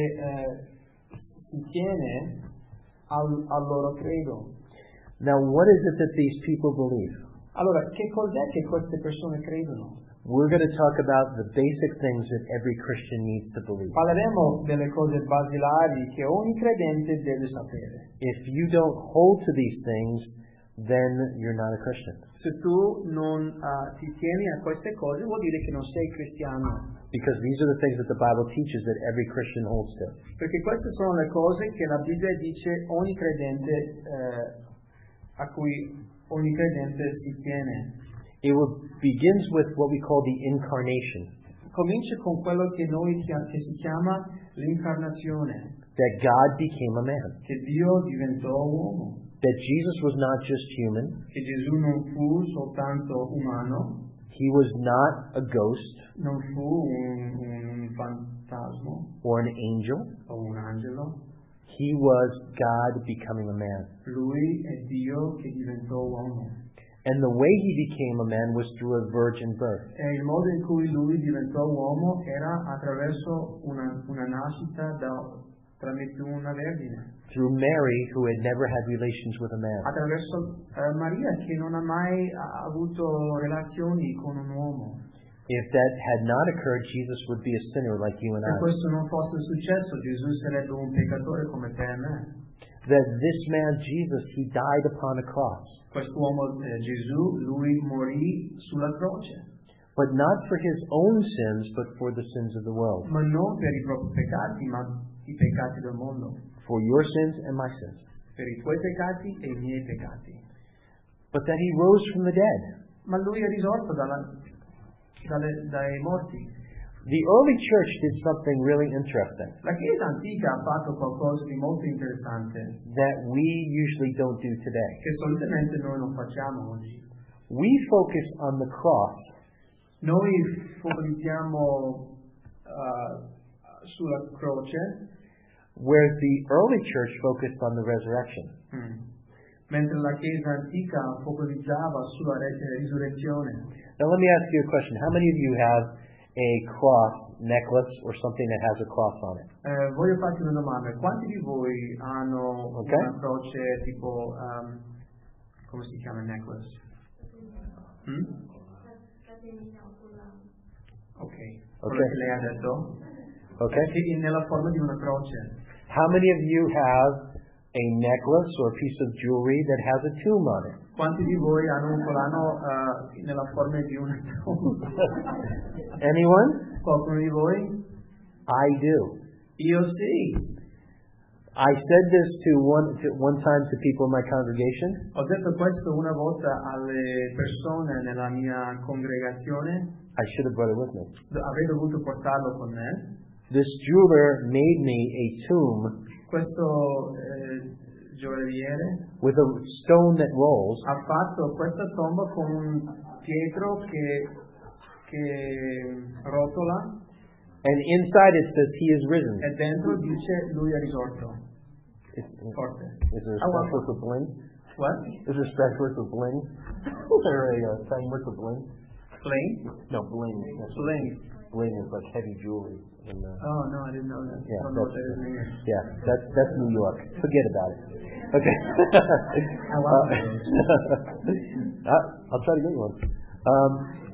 eh, si tiene al, al loro credo. Now, what is it that these people believe? Allora, che cos'è che queste persone credono? We're going to talk about the basic things that every Christian needs to believe. Parleremo delle cose basilari che ogni credente deve sapere. If you don't hold to these things, then you're not a Christian. Se tu non uh, ti tieni a queste cose, vuol dire che non sei cristiano. Because these are the things that the Bible teaches that every Christian holds to. Perché queste sono le cose che la Bibbia dice ogni credente eh, a cui ogni credente si tiene. It will, begins with what we call the incarnation. Comincia con quello che noi che si chiama l'incarnazione. That God became a man. Che Dio diventò uomo. That Jesus was not just human. Che Gesù non fu soltanto umano. He was not a ghost. Non fu un, un fantasma. Or an angel. O un angelo. He was God becoming a man. Lui è Dio che diventò uomo. And the way he became a man was through a virgin birth. E il modo in cui lui diventò uomo era attraverso una, una nascita da, tramite una vergine. Through Mary, who had never had relations with a man. Attraverso uh, Maria, che non ha mai avuto relazioni con un uomo. If that had not occurred, Jesus would be a sinner like you and Se I. questo non fosse successo, Gesù sarebbe un peccatore come te e me. That this man, Jesus, he died upon a cross. Quest'uomo eh, Gesù, lui morì sulla croce. But not for his own sins, but for the sins of the world. Ma non per i propri peccati, ma i peccati del mondo. For your sins and my sins. Per i tuoi peccati e i miei peccati. But that he rose from the dead. Ma lui è risorto dalla, dalle, dai morti. The early church did something really interesting. La Chiesa antica ha fatto qualcosa di molto interessante. That we usually don't do today. Che solitamente noi non facciamo oggi. We focus on the cross. Noi focalizziamo uh, sulla croce. Whereas the early church focused on the resurrection. Mm. Mentre la Chiesa antica focalizzava sulla risurrezione. Now let me ask you a question. How many of you have a cross necklace or something that has a cross on it? Eh, voglio farti una domanda. Quanti di voi hanno Okay. una croce tipo, um, come si chiama necklace? Mm? Ok. Quello Okay. che lei ha detto? Okay. È che nella forma di una croce. How many of you have a necklace or a piece of jewelry that has a tomb on it? Quanti di voi hanno un collano uh, nella forma di una tomba? Anyone? Qualcuno di voi? I do. Io sì. I said this to one to one time to people in my congregation. Ho detto questo una volta alle persone nella mia congregazione. I should have brought it with me. Avrei dovuto portarlo con me. This jeweler made me a tomb Questo eh, gioielliere with a stone that rolls, ha fatto questa tomba con un pietro che, che rotola and inside it says he is risen. e dentro dice lui è risorto. It's, Forte. is there a Oh, special well. with a bling? What? Is there a special with a bling? Is there a uh, thing with a bling? Flame? No, bling. That's what Bling. it is. Bling is like heavy jewelry. In, uh, Oh no, I didn't know that. Yeah, I don't know what that's- that is in English. yeah, that's that's New York. Forget about it. Okay. I want Uh, I- I'll try to get one. Um,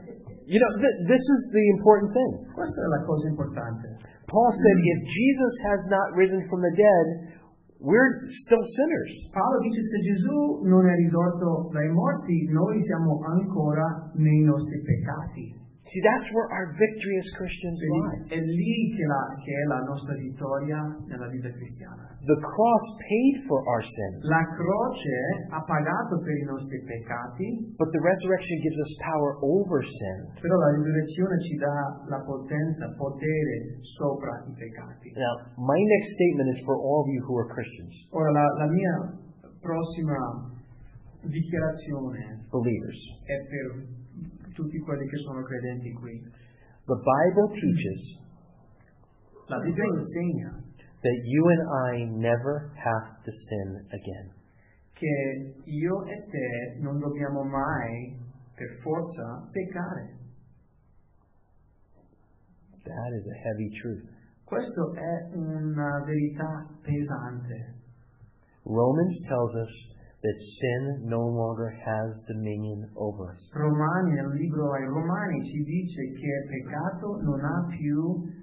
You know, th- this is the important thing. Questa è la cosa importante. Paul said, if Jesus has not risen from the dead, we're still sinners. Paolo dice se Gesù non è risorto dai morti, noi siamo ancora nei nostri peccati. See, that's where our victory as Christians lie. È lì che, la, che è la nostra vittoria nella vita cristiana. The cross paid for our sins, La croce ha pagato per i nostri peccati, but the resurrection gives us power over sin. però la risurrezione ci dà la potenza, potere sopra i peccati. Now, my next statement is for all of you who are Christians, Ora la, la mia prossima dichiarazione believers. è per tutti quelli che sono credenti qui. The Bible teaches La Bibbia insegna that you and I never have to sin again. che io e te non dobbiamo mai per forza peccare. That is a heavy truth. Questo è una verità pesante. Romans tells us that sin no longer has dominion over us. Romani, nel libro ai Romani ci dice che il peccato non ha più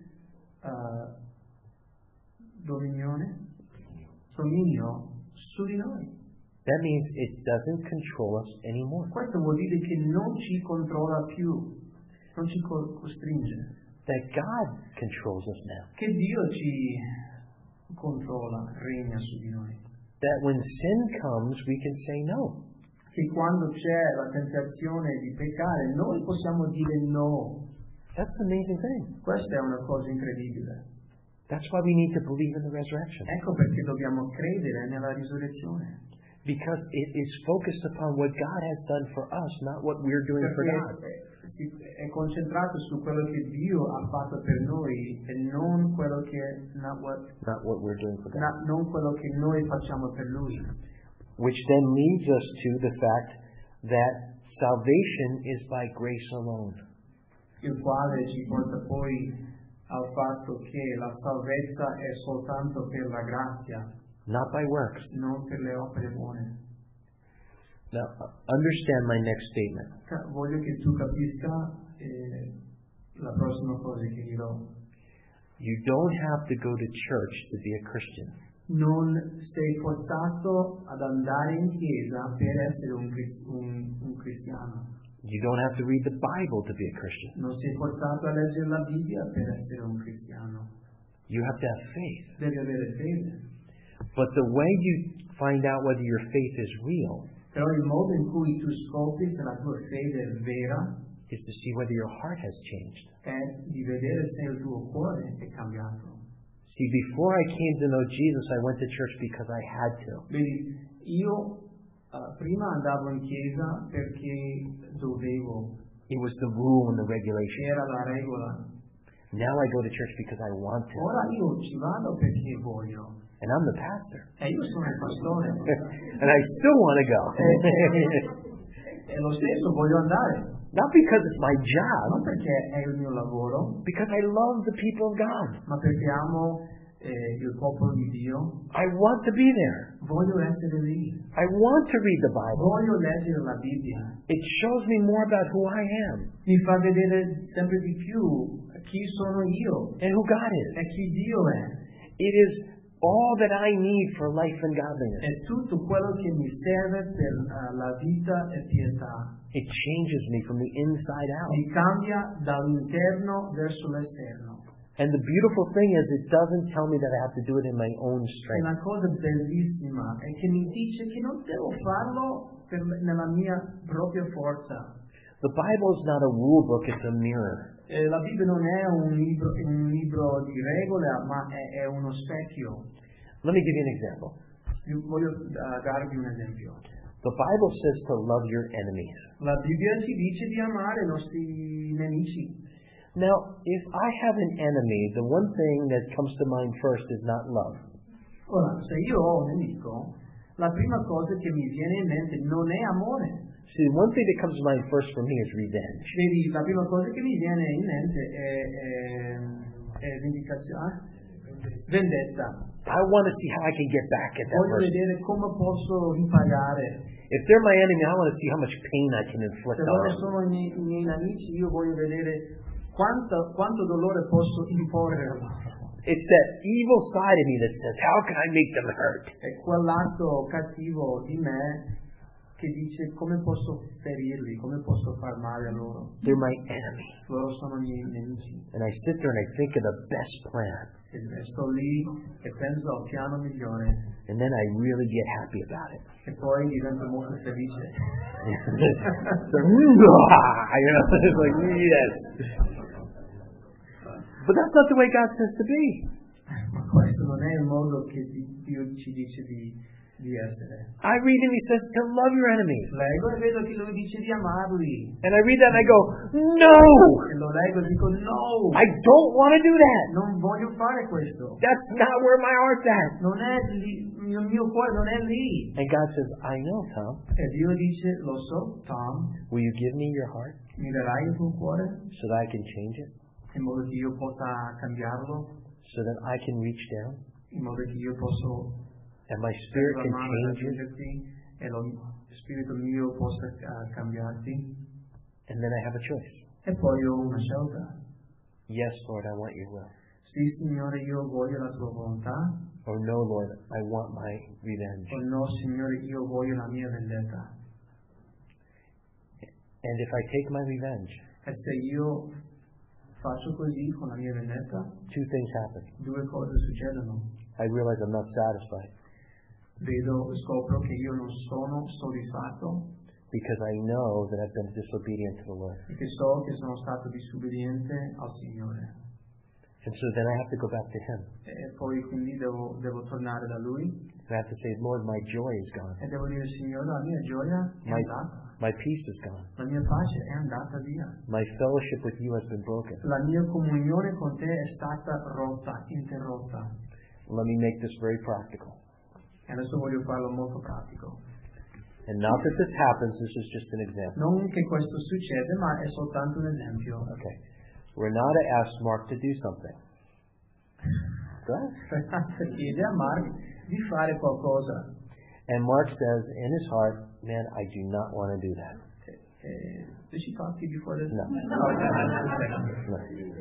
uh, dominione, dominio su di noi. That means it doesn't control us anymore. Questo vuol dire che non ci controlla più, non ci co- costringe. That God controls us now. Che Dio ci controlla, regna su di noi. That when sin comes, we can say no. Che quando c'è la tentazione di peccare, noi possiamo dire no. That's the amazing thing. Questa è una cosa incredibile. That's why we need to believe in the resurrection. Ecco perché dobbiamo credere nella risurrezione. Because it is focused upon what God has done for us, not what we're doing for God. Perché si- è concentrato su quello che Dio ha fatto per noi e non quello che, not what, Not what we're doing for God. not- non quello che noi facciamo per Lui. Which then leads us to the fact that salvation is by grace alone. Il quale ci porta poi al fatto che la salvezza è soltanto per la grazia, Not by works. non per le opere buone. Now, uh, understand my next statement. Ca- Voglio che tu capisca eh, la prossima cosa che dirò. You don't have to go to church to be a Christian. Non sei forzato ad andare in chiesa per essere un, cris- un, un cristiano. You don't have to read the Bible to be a Christian. Non sei forzato a leggere la Bibbia per essere un cristiano. You have to have faith. Devi avere fede. But the way you find out whether your faith is real Però il modo in cui tu scopri se la tua fede è vera is to see whether your heart has changed. è di vedere se il tuo cuore è cambiato. See, before I came to know Jesus, I went to church because I had to. Vedi, io uh, prima andavo in chiesa perché dovevo, It was the rule and the regulation. era la regola. Now I go to church because I want to. Ora io ci vado perché voglio. And I'm the pastor. E io sono il pastore. And I still want to go. E lo stesso voglio andare. Not because it's my Non job, perché è il mio lavoro, because I love the people of God. ma perché amo eh, il popolo di Dio. I want to be there. Voglio essere lì. I want to read the Bible. Voglio leggere la Bibbia. It shows me more about who I am Mi fa vedere sempre di più chi sono io and who God e is. chi Dio è. It is all that I need for life and È godliness. tutto quello che mi serve per uh, la vita e pietà. It changes me from the inside out. Mi cambia dall'interno verso l'esterno. And the beautiful thing is, it doesn't tell me that I have to do it in my own E strength. una cosa bellissima è che mi dice che non devo farlo per, nella mia propria forza. The Bible is not a rule book, it's a mirror. Eh, la Bibbia non è un libro, un libro di regole, ma è, è uno specchio. Let me give you an example. Io voglio uh, darvi un esempio. The Bible says to love your enemies. La Bibbia ci dice di amare i nostri nemici. Now, if I have an enemy, the one thing that comes to mind first is not love. Ora, se io ho un nemico, la prima cosa che mi viene in mente non è amore. See, one thing that comes to mind first for me is revenge. Vedi, la prima cosa che mi viene in mente è, è, è vendicazione, vendetta. I want to see how I can get back at that Voglio person. vedere come posso ripagare. If they're my enemy, I want to see how much pain I can inflict Se on loro them. sono i miei, i miei nemici, io voglio vedere quanto, quanto dolore posso imporre a loro. It's that evil side of me that says, how can I make them hurt? È quel lato cattivo di me che dice come posso ferirli, come posso far male a loro. They're my enemy. Loro sono i miei nemici. And I sit there and I think of the best plan. E sto lì e penso al piano migliore. And then I really get happy about it. E poi divento molto felice. So, you know, it's like, yes. But that's not the way God says to be. Ma questo non è il modo che Dio ci dice di, di essere. I read and he says to love your enemies. Leggo e vedo che lui dice di amarli. And I read that and I go, no! E lo leggo e dico no! I don't want to do that. Non voglio fare questo. That's not where my heart's at. Non è lì, il mio cuore non è lì. And God says, I know, Tom. E Dio dice, lo so, Tom, Will you give me your heart mi darai il tuo cuore so that I can change it? in modo che io possa cambiarlo, So that I can reach down? in modo che io posso And my spirit la can mano change it? raggiungerti e lo spirito mio possa uh, cambiarti. And then I have a choice. E poi ho una scelta. Yes, Lord, I want your will. Sì, Signore, io voglio la tua volontà. Or no, Lord, I want my revenge. O no, Signore, io voglio la mia vendetta. And if I take my revenge, E se io faccio così con la mia vendetta, two things happen. due cose succedono. I realize I'm not satisfied Vedo, scopro che io non sono soddisfatto because I know that I've been disobedient to the Lord. perché so che sono stato disobbediente al Signore. And so then I have to go back to Him. E poi quindi devo, devo tornare da Lui And I have to say, Lord, my joy is gone. e devo dire, Signore, la mia gioia è My, andata. my peace is gone. La mia pace è andata via. My fellowship with you has been broken. La mia comunione con te è stata rotta, interrotta. Let me make this very practical. E adesso voglio farlo molto pratico. And not that this happens, this is just an example. Non che questo succede, ma è soltanto un esempio. Okay. Renata asked Mark to do something. Go ahead. Renata chiede a Mark di fare qualcosa. And Mark says in his heart, man, I do not want to do that. Eh, did she talk to you before this? No. No. No.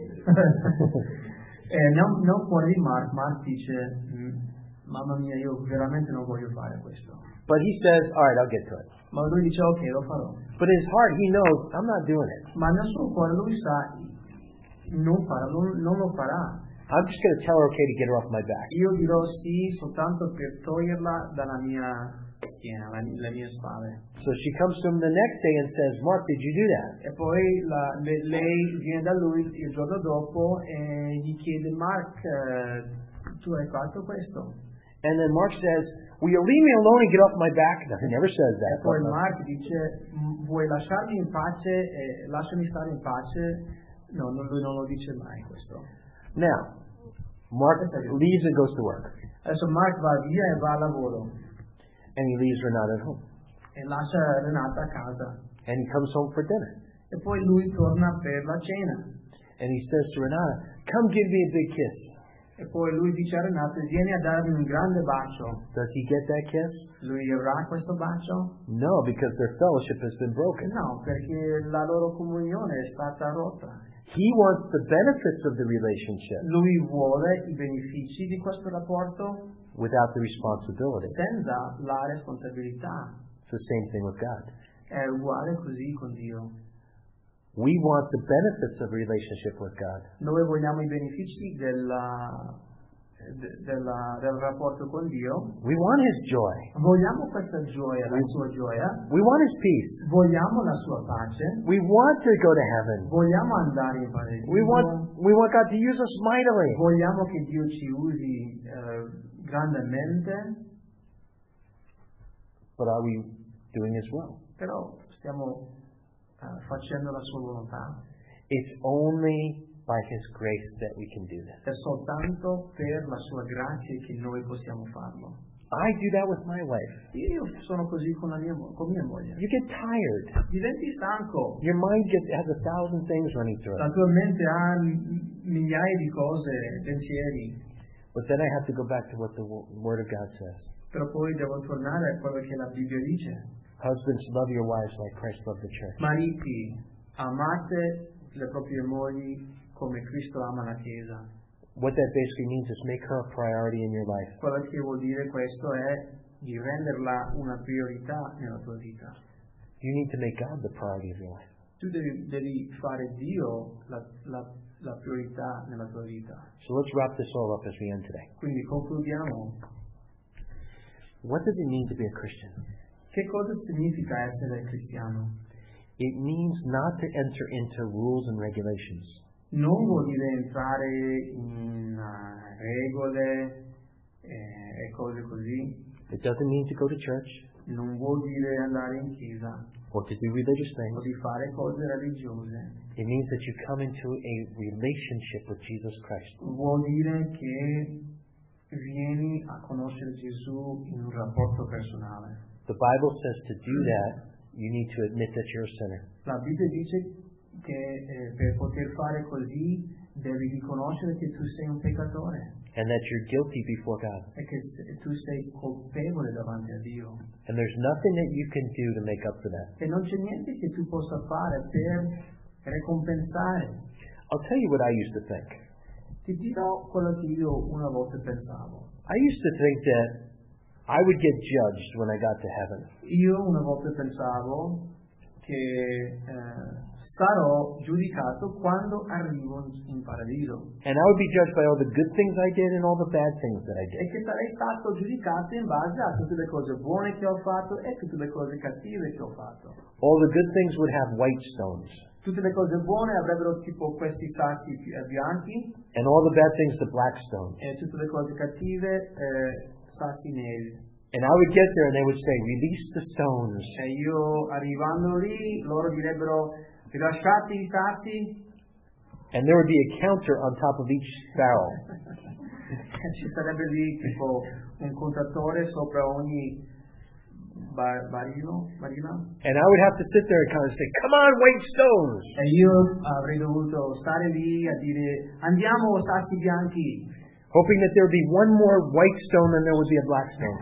eh, nel, nel cuore di Mark, Mark dice, mamma mia, io veramente non voglio fare questo. But he says, all right, I'll get to it. Ma lui dice, ok, lo farò. But in his heart, he knows, I'm not doing it. Ma nel suo cuore lui sa, non, farà, non, non lo farà. I'm just going to tell her, okay, to get her off my back. Io dirò sì soltanto per toglierla dalla mia schiena, la, le mie spalle. So she comes to him the next day and says, Mark, did you do that? E poi la, le, lei viene da lui il giorno dopo e gli chiede, Mark, eh, tu hai fatto questo? And then Mark says, will you leave me alone and get off my back? No, he never says that. E poi Mark dice, vuoi lasciarmi in pace e lasciami stare in pace? No, non, lui non lo dice mai questo. Now, Mark leaves and goes to work. Adesso Mark va via e va al lavoro. And he leaves Renata at home. E lascia Renata a casa. And he comes home for dinner. E poi lui torna per la cena. And he says to Renata, come give me a big kiss. E poi lui dice a Renata, vieni a darmi un grande bacio. Does he get that kiss? Lui avrà questo bacio? No, because their fellowship has been broken. No, perché la loro comunione è stata rotta. He wants the benefits of the relationship Lui vuole i benefici di questo rapporto without the responsibility. senza la responsabilità. It's the same thing with God. È uguale così con Dio. We want the benefits of a relationship with God. Noi vogliamo i benefici della, de- della, del rapporto con Dio. We want His joy. Vogliamo questa gioia, la sua gioia. We want His peace. Vogliamo la sua pace. We want to go to heaven. Vogliamo andare in paradiso. We want, we want God to use us mightily. Vogliamo che Dio ci usi eh, grandemente. But are we doing His will? Però stiamo uh, facendo la sua volontà. It's only by His grace that we can do this. È soltanto per la sua grazia che noi possiamo farlo. I do that with my wife. Io sono così con, la mia, con mia moglie. You get tired. Diventi stanco. Your mind gets, has a thousand things running through La it. tua mente ha migliaia di cose, pensieri. But then I have to go back to what the Word of God says. Però poi devo tornare a quello che la Bibbia dice. Husbands, love your wives like Christ loved the church. Mariti, amate le proprie mogli come Cristo ama la Chiesa. What that basically means is make her a priority in your life. Quello che vuol dire questo è di renderla una priorità nella tua vita. You need to make God the priority of your life. Tu devi, devi fare Dio la, la, la priorità nella tua vita. So let's wrap this all up as we end today. Quindi concludiamo. What does it mean to be a Christian? Che cosa significa essere cristiano? It means not to enter into rules and regulations. Non vuol dire entrare in uh, regole eh, e cose così. It doesn't mean to go to church Non vuol dire andare in chiesa or to do religious o things. di fare cose religiose. It means that you come into a relationship with Jesus Christ. Vuol dire che vieni a conoscere Gesù in un rapporto personale. The Bible says to do that, you need to admit that you're a sinner. La Bibbia dice che eh, per poter fare così devi riconoscere che tu sei un peccatore And that you're guilty before God. e che se- tu sei colpevole davanti a Dio. And there's nothing that you can do to make up for that. E non c'è niente che tu possa fare per ricompensare. I'll tell you what I used to think. Ti dirò quello che io una volta pensavo. I used to think that I would get judged when I got to heaven. Io una volta pensavo che eh, sarò giudicato quando arrivo in paradiso And I would be judged by all the good things I did and all the bad things that I e did. che sarei stato giudicato in base a tutte le cose buone che ho fatto e tutte le cose cattive che ho fatto. All the good things would have white stones. Tutte le cose buone avrebbero tipo questi sassi pi- eh, bianchi And all the bad things, the black stones. e tutte le cose cattive eh, sassi neri. And I would get there and they would say, release the stones. E io arrivando lì loro direbbero rilasciate i sassi. And there would be a counter on top of each barrel. Ci sarebbe lì tipo un contatore sopra ogni bar- barilo, barila. And I would have to sit there and kind of say, come on, white stones. E io avrei dovuto stare lì a dire andiamo sassi bianchi. Hoping that there would be one more white stone than there would be a black stone.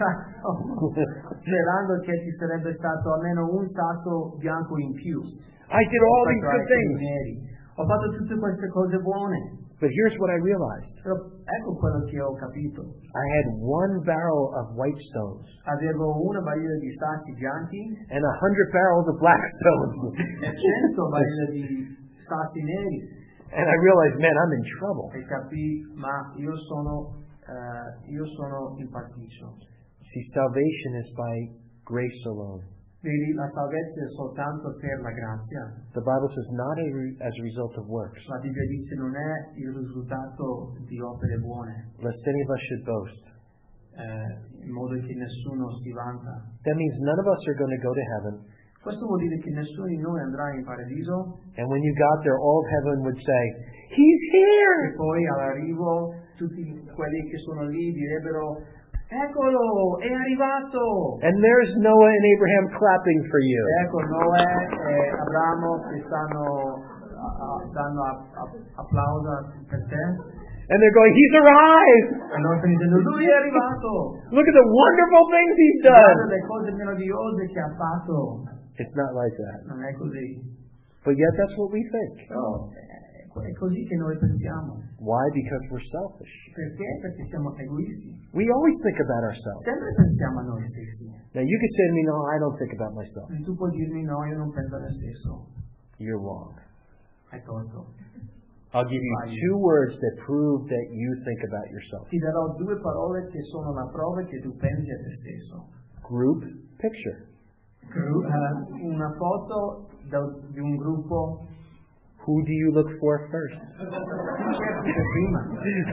Sperando che ci sarebbe stato almeno un sasso bianco in più. I did all these Tra good i things. neri. Ho fatto tutte queste cose buone. But here's what I realized. Però ecco quello che ho capito. I had one barrel of white stones Avevo una barilla di sassi bianchi and a hundred barrels of black stones. e cento barille di sassi neri. And I realized, man, I'm in trouble. E capì, ma io sono, eh, io sono in pasticcio. See, salvation is by grace alone. Vedi, la salvezza è soltanto per la grazia. The Bible says not a re- as a result of works, La Bibbia dice non è il risultato di opere buone, lest any of us should boast. eh, in modo che nessuno si vanta. That means none of us are going to go to heaven. Questo vuol dire che nessuno di noi andrà in paradiso And when you got there, all of heaven would say, He's e here! poi all'arrivo tutti quelli che sono lì direbbero eccolo, è arrivato! And there's Noah and Abraham clapping for you. Ecco Noè e Abramo che stanno a, a, danno a, a, applauso per te. And they're going, He's arrived! E loro stanno dicendo lui è arrivato. Look at the wonderful things He's Guarda done! le cose meravigliose che ha fatto. It's not like that. Non è così. But yet that's what we think. Però è, è così che noi pensiamo. Why? Because we're selfish. Perché? Perché siamo egoisti. We always think about ourselves. Sempre pensiamo a noi stessi. Now you could say to me, no, I don't think about myself. E tu puoi dirmi no, io non penso a me stesso. You're wrong. Hai torto. I'll give you two words that prove that you think about yourself. Ti darò due parole che sono la prova che tu pensi a te stesso. Group picture. Gru- eh, una foto da- di un gruppo. Who do you look for first? Tu cerchi per prima.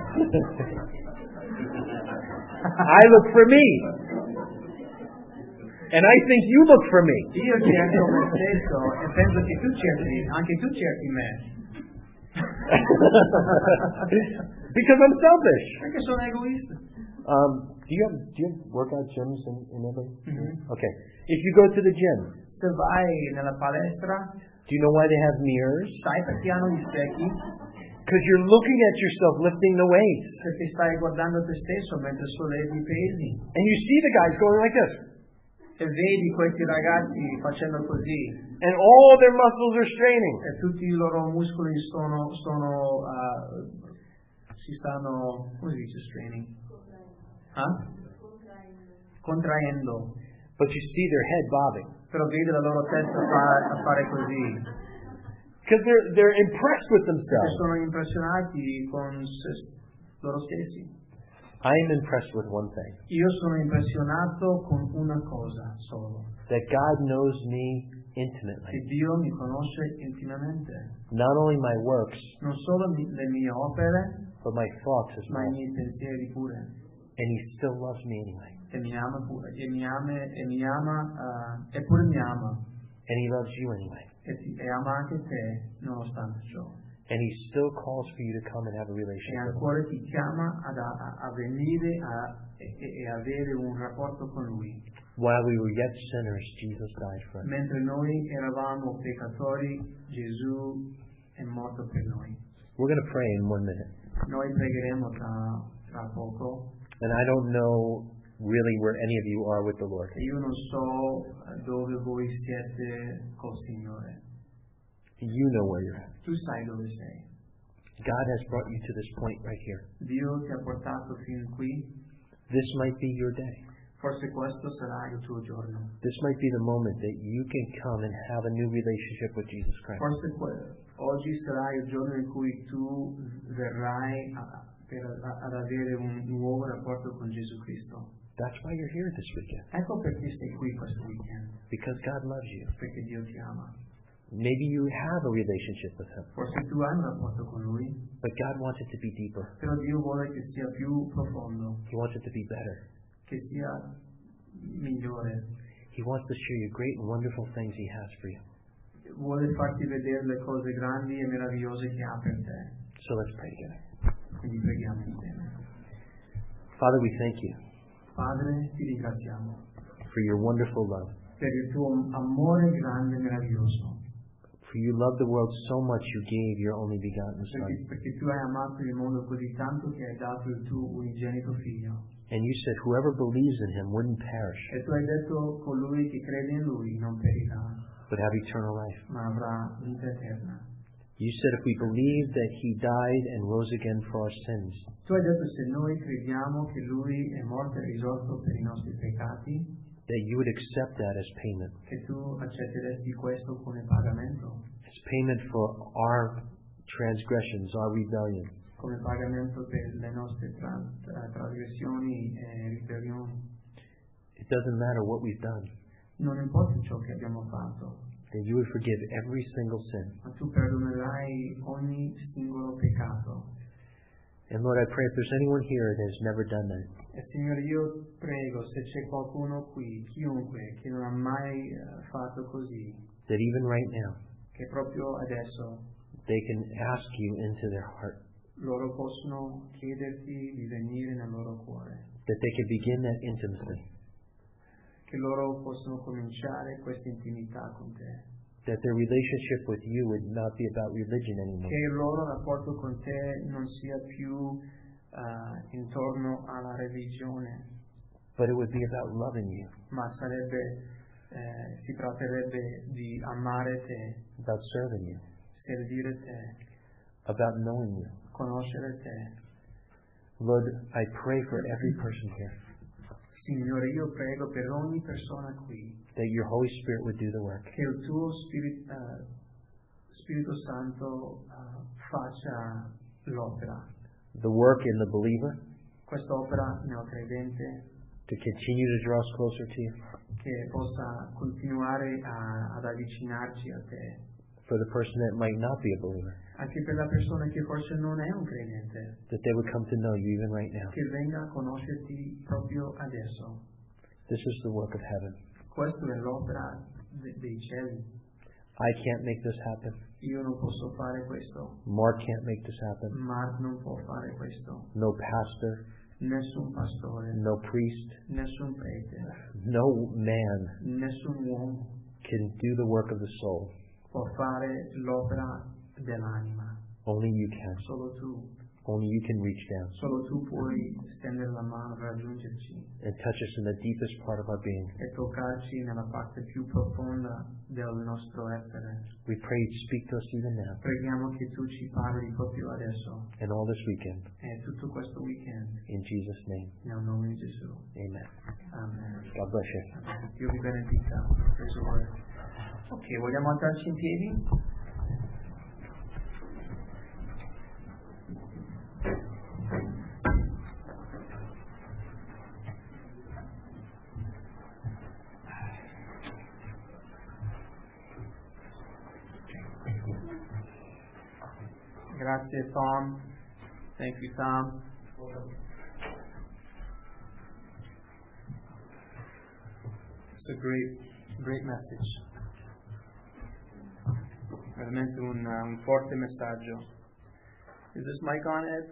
I look for me. And I think you look for me. Io cerco me stesso e penso che tu cerchi, anche tu cerchi me. Because I'm selfish. Perché sono egoista. Um, do you have do you have workout gyms in, in Italy? Mm-hmm. Okay. If you go to the gym, Se vai nella palestra, do you know why they have mirrors? sai perché hanno gli specchi? Because you're looking at yourself lifting the weights. Perché stai guardando te stesso mentre sollevi i pesi. And you see the guys going like this. E vedi questi ragazzi facendo così. And all their muscles are straining. E tutti i loro muscoli sono, sono uh, si stanno, come si dice straining? Huh? Contraendo. But you see their head bobbing. Però vedi la loro testa fare, a fare così. Because they're, they're impressed with Perché themselves. sono impressionati con se, loro stessi. I am impressed with one thing. Io sono impressionato con una cosa solo. That God knows me Che intimately. Dio mi conosce intimamente. Not only my works, Non solo mi, le mie opere, but my thoughts as ma i well. miei pensieri pure. And He still loves me anyway. E mi ama pure. E mi ama, e mi ama, uh, eppure mi ama. And He loves you anyway. E, ti, e ama anche te, nonostante ciò. And He still calls for you to come and have a E relationship with Him. ancora ti chiama ad, a, a venire a, e, e avere un rapporto con Lui. While we were yet sinners, Jesus died for us. Mentre noi eravamo peccatori, Gesù è morto per noi. We're going to pray in one minute. Noi pregheremo tra, tra poco. And I don't know really where any of you are with the Lord. E io non so dove voi siete col Signore. You know where you're at. Tu sai dove sei. God has brought you to this point right here. Dio ti ha portato fin qui. This might be your day. Forse questo sarà il tuo giorno. This might be the moment that you can come and have a new relationship with Jesus Christ. Forse que- oggi sarà il giorno in cui tu verrai a, per, a, ad avere un nuovo rapporto con Gesù Cristo. That's why you're here this weekend. Ecco perché sei qui questo weekend. Because God loves you. Perché Dio ti ama. Maybe you have a relationship with Him. Forse tu hai un rapporto con Lui, But God wants it to be deeper. però Dio vuole che sia più profondo, He wants it to be better. che sia migliore. He wants to show you great and wonderful things He has for you. Vuole farti vedere le cose grandi e meravigliose che ha per te. So let's pray together. Quindi preghiamo insieme. Father, we thank you Padre, ti ringraziamo for your wonderful love. per il tuo amore grande e meraviglioso. For you loved the world so much you gave your only begotten Perché, Son. perché tu hai amato il mondo così tanto che hai dato il tuo unigenito figlio. And you said whoever believes in Him wouldn't perish, E tu hai detto colui che crede in lui non perirà, but have eternal life. ma avrà vita eterna. You said if we believe that He died and rose again for our sins, Tu hai detto se noi crediamo che lui è morto e risorto per i nostri peccati, that you would accept that as payment. che tu accetteresti questo come pagamento, As payment for our transgressions, our rebellion. come pagamento per le nostre tra- tra- trasgressioni e ribellioni. It doesn't matter what we've done, Non importa ciò che abbiamo fatto, that you would forgive every single sin. ma tu perdonerai ogni singolo peccato. And Lord, I pray if there's anyone here that has never done that, E Signore, io prego se c'è qualcuno qui, chiunque, che non ha mai eh, fatto così, that even right now, che proprio adesso they can ask you into their heart, loro possono chiederti di venire nel loro cuore, that they can begin that intimacy, che loro possono cominciare questa intimità con te, that their relationship with you would not be about religion anymore, che il loro rapporto con te non sia più eh, intorno alla religione, but it would be about loving you, ma sarebbe, eh, si tratterebbe di amare te, about serving you, servire te, about knowing you. conoscere te. Lord, I pray for every person here, Signore, io prego per ogni persona qui that your Holy Spirit would do the work, che il tuo Spirito, eh, Spirito Santo eh, faccia l'opera, the work in the believer, quest'opera nel credente, to continue to draw us closer to you, che possa continuare a, ad avvicinarci a te, for the person that might not be a believer, anche per la persona che forse non è un credente, that they would come to know you even right now. che venga a conoscerti proprio adesso. This is the work of heaven. Questa è l'opera de- dei cieli. I can't make this happen. Io non posso fare questo, Mark can't make this happen. Mark non può fare questo, No pastor, nessun pastore, no priest, nessun prete, no man nessun uomo can do the work of the soul. può fare l'opera dell'anima. Only you can. Solo tu. Only you can reach down Solo tu puoi stendere la mano, raggiungerci and touch us in the deepest part of our being. e toccarci nella parte più profonda del nostro essere. We pray you'd speak to us even now Preghiamo che tu ci parli proprio adesso and all this weekend. e tutto questo weekend, In Jesus' name, nel nome di Gesù. amen. Amen. God bless you. Amen. Dio vi benedica. Praise the Lord. Ok, vogliamo alzarci in piedi? Grazie Tom. Thank you Tom. It's a great, great message. Veramente un, un forte messaggio. Is this mic on, Ed?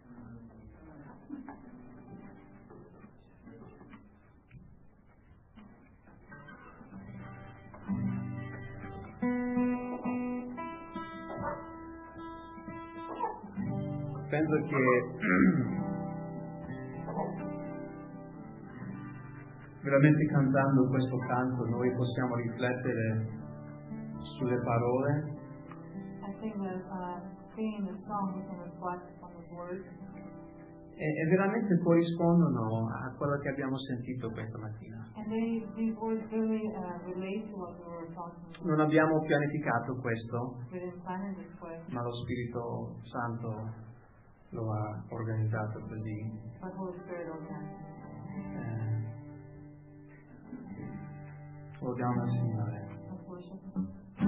Penso che veramente cantando questo canto noi possiamo riflettere sulle parole. I think that uh, singing the song we can reflect on His Word, E, e veramente corrispondono a quello che abbiamo sentito questa mattina. and they, these words really uh, relate to what we were talking about. Non abbiamo pianificato questo, We didn't plan it this way, ma lo Spirito Santo lo ha organizzato così. but Holy Spirit organized it. Eh, lodiamo il Signore. Let's worship Him.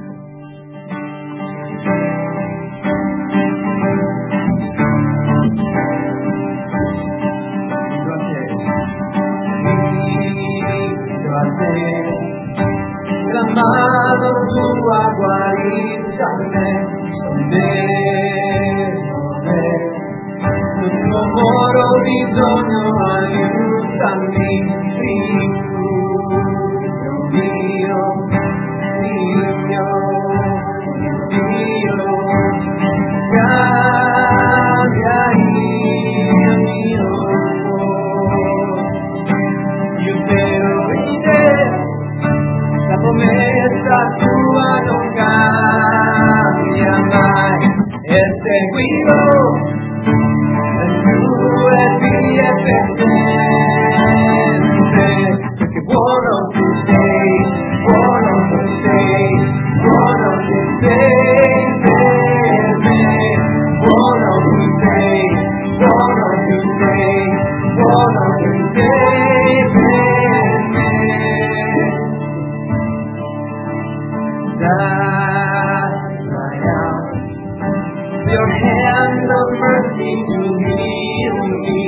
La mano tua guarisce sollevami, il tuo amore ho bisogno, aiutami, Dio mio, Dio mio, Dio, cambia il mio cuore, io spero in te. La promessa tua non cambia mai e seguirò le tue vie per sempre, perché buono tu sei, buono tu sei, buono tu sei per me, buono tu sei, buono tu sei, buono tu sei per me. Your hand of mercy to heal me,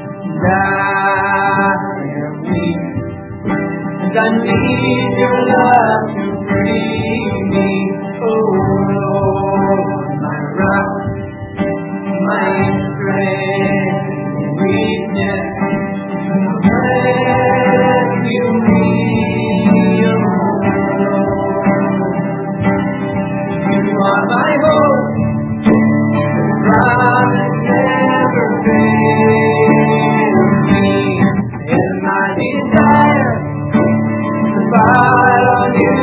I am weak, and I need your love to free me, oh Lord, my rock, my strength, weakness, rescue me, oh Lord, you are my hope. Promise never fails me, and my desire to abide on you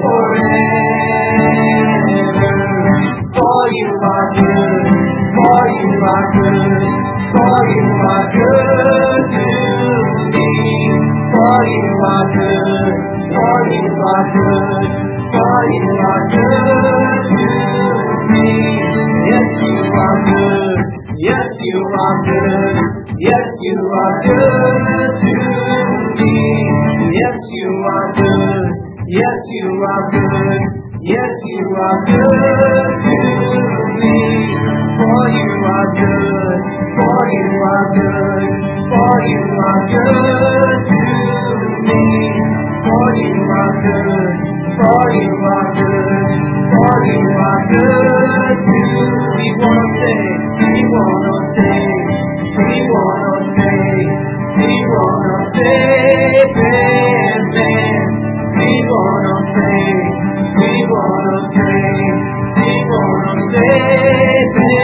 forever. For you are good, for you are good, for you are good to me. For you are good, for you are good, for you are good to me. Yes, you are good. Yes, you are good. Yes, you are good to me. Yes, you are good. Yes, you are good. Yes, you are good to me. For you are good. For you are good. For you are good to me. For you are good. For you are good. For you are good to me. We wanna say, we wanna say, we wanna say, we wanna say, amen. We wanna say, we wanna say, we wanna say, amen.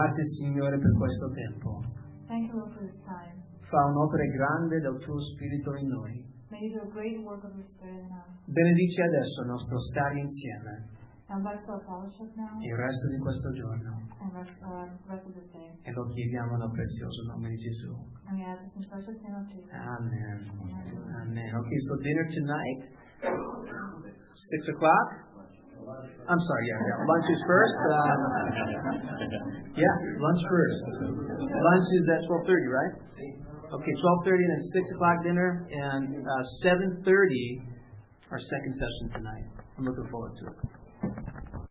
Grazie Signore per questo tempo. Thank you, Lord, for this time. Fa un'opera grande del tuo Spirito in noi. May you do a great work of your Spirit in us. Benedici adesso il nostro stare insieme And bless our fellowship now il resto di questo giorno. and rest, uh, rest of this day. E lo chiediamo nel prezioso nome di Gesù. And we ask this in the precious name of Jesus. Amen. Amen. Okay, so dinner tonight, six o'clock. I'm sorry, yeah, yeah. Lunch is first. Um, yeah, lunch first. Lunch is at twelve thirty, right? Okay, twelve thirty and then six o'clock dinner, and uh, seven thirty our second session tonight. I'm looking forward to it.